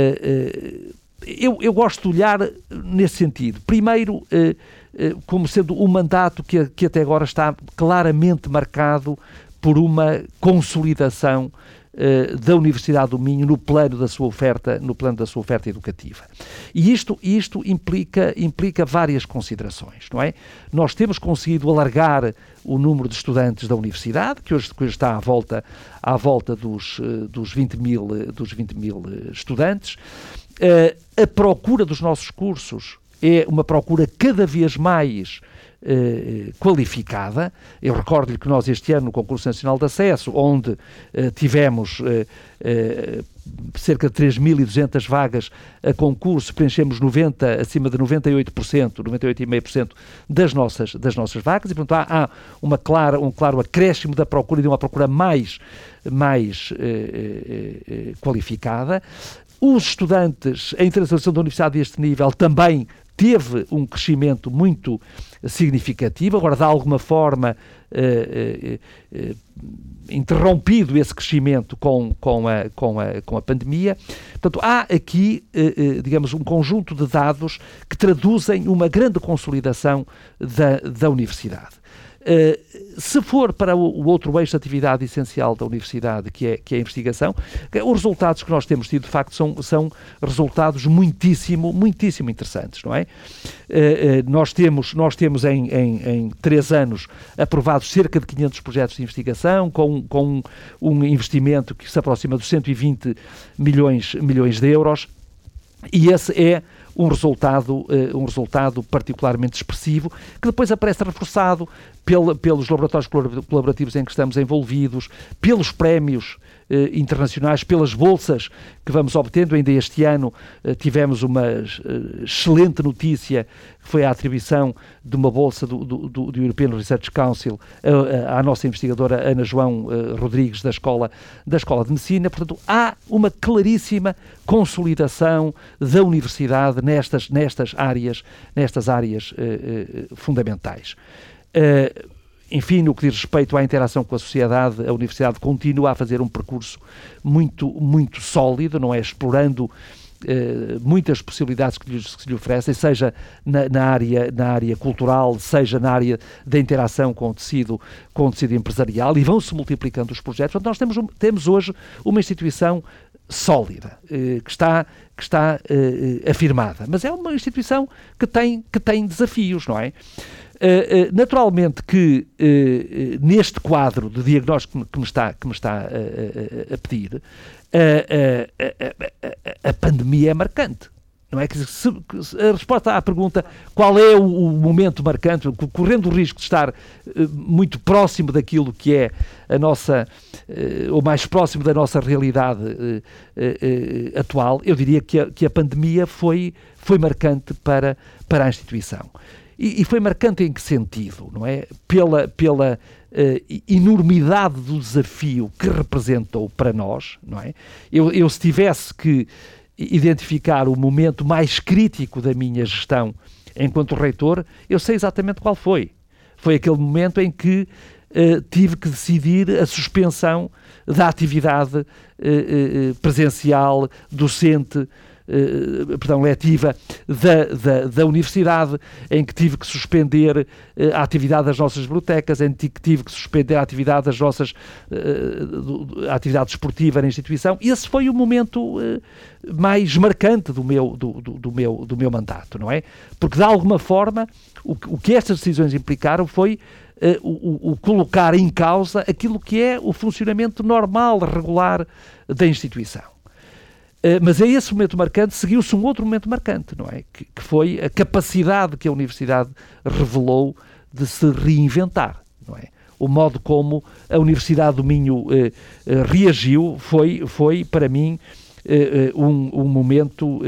uh, eu, eu gosto de olhar nesse sentido. Primeiro, uh, uh, como sendo um mandato que, que até agora está claramente marcado por uma consolidação Uh, da Universidade do Minho no plano da sua oferta, no plano da sua oferta educativa. E isto, isto implica, implica várias considerações, não é? Nós temos conseguido alargar o número de estudantes da Universidade, que hoje, que hoje está à volta, à volta dos, uh, dos, vinte mil, dos vinte mil estudantes. Uh, a procura dos nossos cursos é uma procura cada vez mais Uh, qualificada. Eu recordo-lhe que nós este ano no Concurso Nacional de Acesso, onde uh, tivemos uh, uh, cerca de três mil e duzentas vagas a concurso, preenchemos noventa, acima de noventa e oito por cento, noventa e oito vírgula cinco por cento das nossas, das nossas vagas, e portanto há, há uma clara, um claro acréscimo da procura e de uma procura mais, mais uh, uh, uh, qualificada. Os estudantes, a internacionalização da Universidade deste nível também teve um crescimento muito significativo, agora de alguma forma uh, uh, uh, interrompido esse crescimento com, com, a, com, a, com a pandemia. Portanto, há aqui, uh, uh, digamos, um conjunto de dados que traduzem uma grande consolidação da, da universidade. Uh, se for para o, o outro eixo de atividade essencial da universidade, que é, que é a investigação, os resultados que nós temos tido, de facto, são, são resultados muitíssimo, muitíssimo interessantes, não é? Uh, uh, nós temos, nós temos em, em, em três anos aprovados cerca de quinhentos projetos de investigação, com, com um, um investimento que se aproxima dos cento e vinte milhões, milhões de euros, e esse é um resultado, uh, um resultado particularmente expressivo, que depois aparece reforçado pel, pelos laboratórios colaborativos em que estamos envolvidos, pelos prémios uh, internacionais, pelas bolsas que vamos obtendo. Ainda este ano uh, tivemos uma uh, excelente notícia, que foi a atribuição de uma bolsa do, do, do, do European Research Council uh, à nossa investigadora Ana João uh, Rodrigues, da Escola, da Escola de Medicina. Portanto, há uma claríssima consolidação da universidade nestas, nestas áreas, nestas áreas uh, uh, fundamentais. Uh, enfim, no que diz respeito à interação com a sociedade, a universidade continua a fazer um percurso muito, muito sólido, não é? Explorando Uh, muitas possibilidades que lhe, que lhe oferecem, seja na, na, área, na área cultural, seja na área da interação com o tecido, com o tecido empresarial, e vão-se multiplicando os projetos. Portanto, nós temos, um, temos hoje uma instituição sólida, uh, que está, que está uh, afirmada, mas é uma instituição que tem, que tem desafios, não é? Uh, uh, naturalmente que uh, uh, neste quadro de diagnóstico que me, que me está, que me está uh, uh, a pedir, uh, uh, uh, uh, a pandemia é marcante. Não é? Que se, se a resposta à pergunta qual é o, o momento marcante, correndo o risco de estar uh, muito próximo daquilo que é a nossa, uh, ou mais próximo da nossa realidade uh, uh, uh, atual, eu diria que a, que a pandemia foi, foi marcante para, para a instituição. E, e foi marcante em que sentido, não é? Pela, pela uh, enormidade do desafio que representou para nós, não é? Eu, eu se tivesse que identificar o momento mais crítico da minha gestão enquanto reitor, eu sei exatamente qual foi. Foi aquele momento em que uh, tive que decidir a suspensão da atividade uh, uh, presencial, docente, Uh, perdão, letiva da, da, da universidade, em que tive que suspender uh, a atividade das nossas bibliotecas, em que tive que suspender a atividade das nossas uh, a atividade esportiva na instituição. Esse foi o momento uh, mais marcante do meu, do, do, do, meu, do meu mandato, não é? Porque de alguma forma o, o que estas decisões implicaram foi Uh, o, o colocar em causa aquilo que é o funcionamento normal, regular da instituição. Uh, mas a esse momento marcante seguiu-se um outro momento marcante, não é? Que, que foi a capacidade que a universidade revelou de se reinventar, não é? O modo como a Universidade do Minho uh, uh, reagiu foi, foi, para mim, uh, uh, um, um momento uh,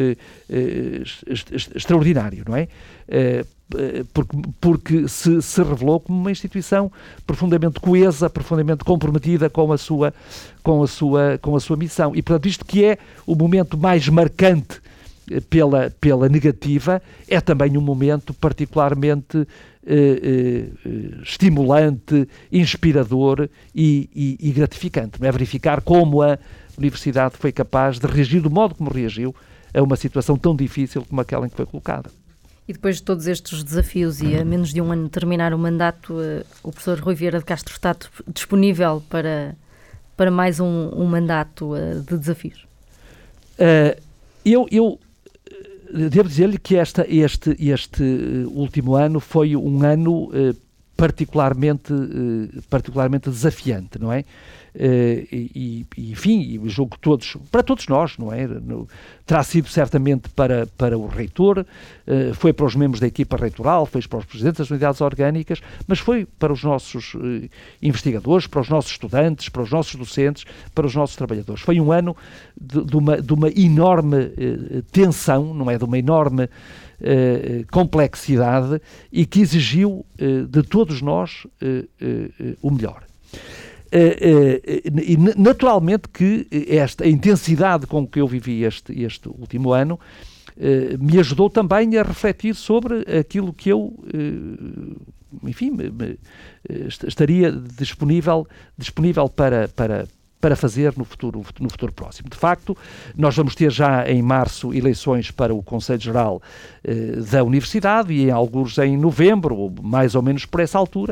uh, extraordinário, não é? Uh, porque, porque se, se revelou como uma instituição profundamente coesa, profundamente comprometida com a sua, com a sua, com a sua missão. E, portanto, isto que é o momento mais marcante pela, pela negativa, é também um momento particularmente eh, eh, estimulante, inspirador e, e, e gratificante. Não é? Verificar como a Universidade foi capaz de reagir do modo como reagiu a uma situação tão difícil como aquela em que foi colocada. E depois de todos estes desafios e a menos de um ano de terminar o mandato, o professor Rui Vieira de Castro está disponível para, para mais um, um mandato de desafios? Uh, eu, eu devo dizer-lhe que esta, este, este último ano foi um ano uh, particularmente, uh, particularmente desafiante, não é? Uh, e, e, enfim, julgo que todos, para todos nós, não é? No, terá sido certamente para, para o reitor, uh, foi para os membros da equipa reitoral, foi para os presidentes das unidades orgânicas, mas foi para os nossos uh, investigadores, para os nossos estudantes, para os nossos docentes, para os nossos trabalhadores. Foi um ano de, de, uma, de uma enorme uh, tensão, não é? De uma enorme uh, complexidade e que exigiu uh, de todos nós uh, uh, o melhor. Uh, uh, e naturalmente que esta a intensidade com que eu vivi este, este último ano uh, me ajudou também a refletir sobre aquilo que eu, uh, enfim, me, me, estaria disponível, disponível para, para, para fazer no futuro, no futuro próximo. De facto, nós vamos ter já em março eleições para o Conselho Geral uh, da Universidade e em alguns em novembro, ou mais ou menos por essa altura.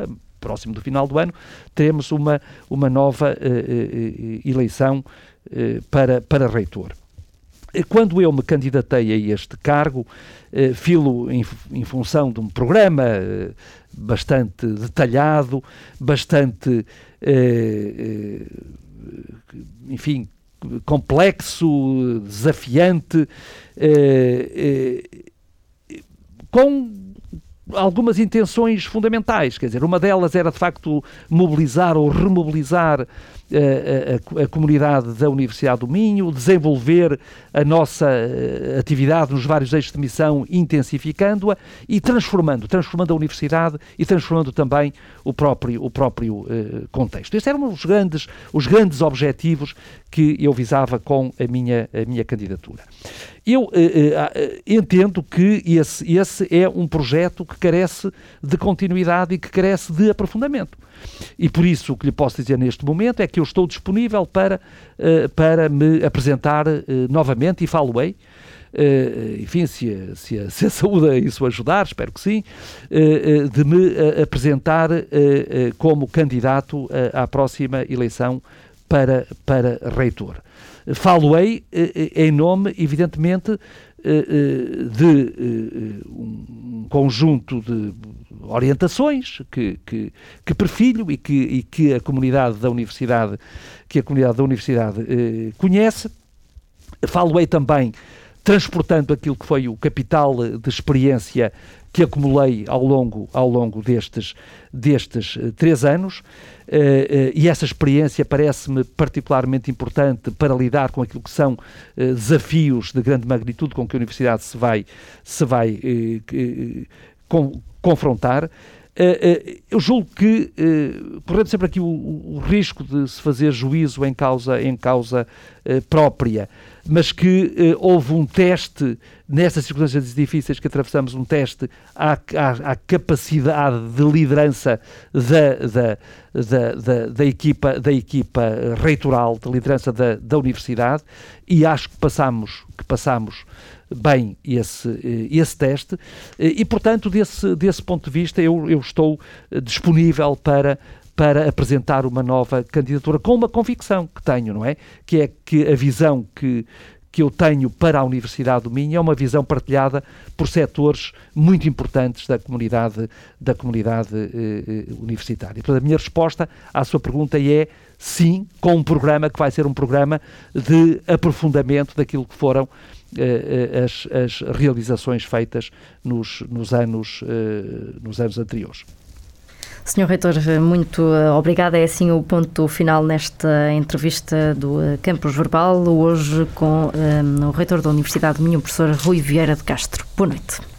próximo do final do ano, teremos uma, uma nova uh, uh, eleição uh, para, para reitor. Quando eu me candidatei a este cargo, eh, filo em, em função de um programa eh, bastante detalhado, bastante, eh, eh, enfim, complexo, desafiante, eh, eh, com algumas intenções fundamentais. Quer dizer, uma delas era de facto mobilizar ou remobilizar A, a, a comunidade da Universidade do Minho, desenvolver a nossa uh, atividade nos vários eixos de missão, intensificando-a e transformando, transformando a universidade e transformando também o próprio, o próprio uh, contexto. Estes eram os grandes, os grandes objetivos que eu visava com a minha, a minha candidatura. Eu uh, uh, entendo que esse, esse é um projeto que carece de continuidade e que carece de aprofundamento. E por isso o que lhe posso dizer neste momento é que eu estou disponível para, uh, para me apresentar uh, novamente, e falo-ei, uh, enfim, se a, se, a, se a saúde a isso ajudar, espero que sim, uh, uh, de me uh, apresentar uh, uh, como candidato uh, à próxima eleição para, para reitor. Falo-ei uh, em nome, evidentemente, de um conjunto de orientações que, que, que perfilho e que, e que a comunidade da universidade, que a comunidade da universidade eh, conhece. Falo-ei também transportando aquilo que foi o capital de experiência que acumulei ao longo, ao longo destes, destes uh, três anos, uh, uh, e essa experiência parece-me particularmente importante para lidar com aquilo que são uh, desafios de grande magnitude com que a Universidade se vai, se vai uh, uh, com, confrontar. Uh, uh, eu julgo que, uh, correndo sempre aqui o, o, o risco de se fazer juízo em causa, em causa uh, própria, mas que uh, houve um teste, nessas circunstâncias difíceis que atravessamos, um teste à, à, à capacidade de liderança da, da, da, da, da, equipa, da equipa reitoral, de liderança da, da universidade, e acho que passamos, que passamos bem esse, esse teste, e portanto desse, desse ponto de vista eu, eu estou disponível para para apresentar uma nova candidatura com uma convicção que tenho, não é? Que é que a visão que, que eu tenho para a Universidade do Minho é uma visão partilhada por setores muito importantes da comunidade, da comunidade eh, universitária. Portanto, a minha resposta à sua pergunta é sim, com um programa que vai ser um programa de aprofundamento daquilo que foram eh, as, as realizações feitas nos, nos, anos, eh, nos anos anteriores. senhor Reitor, muito obrigada. É assim o ponto final nesta entrevista do Campus Verbal, hoje com um, o Reitor da Universidade do Minho, o professor Rui Vieira de Castro. Boa noite.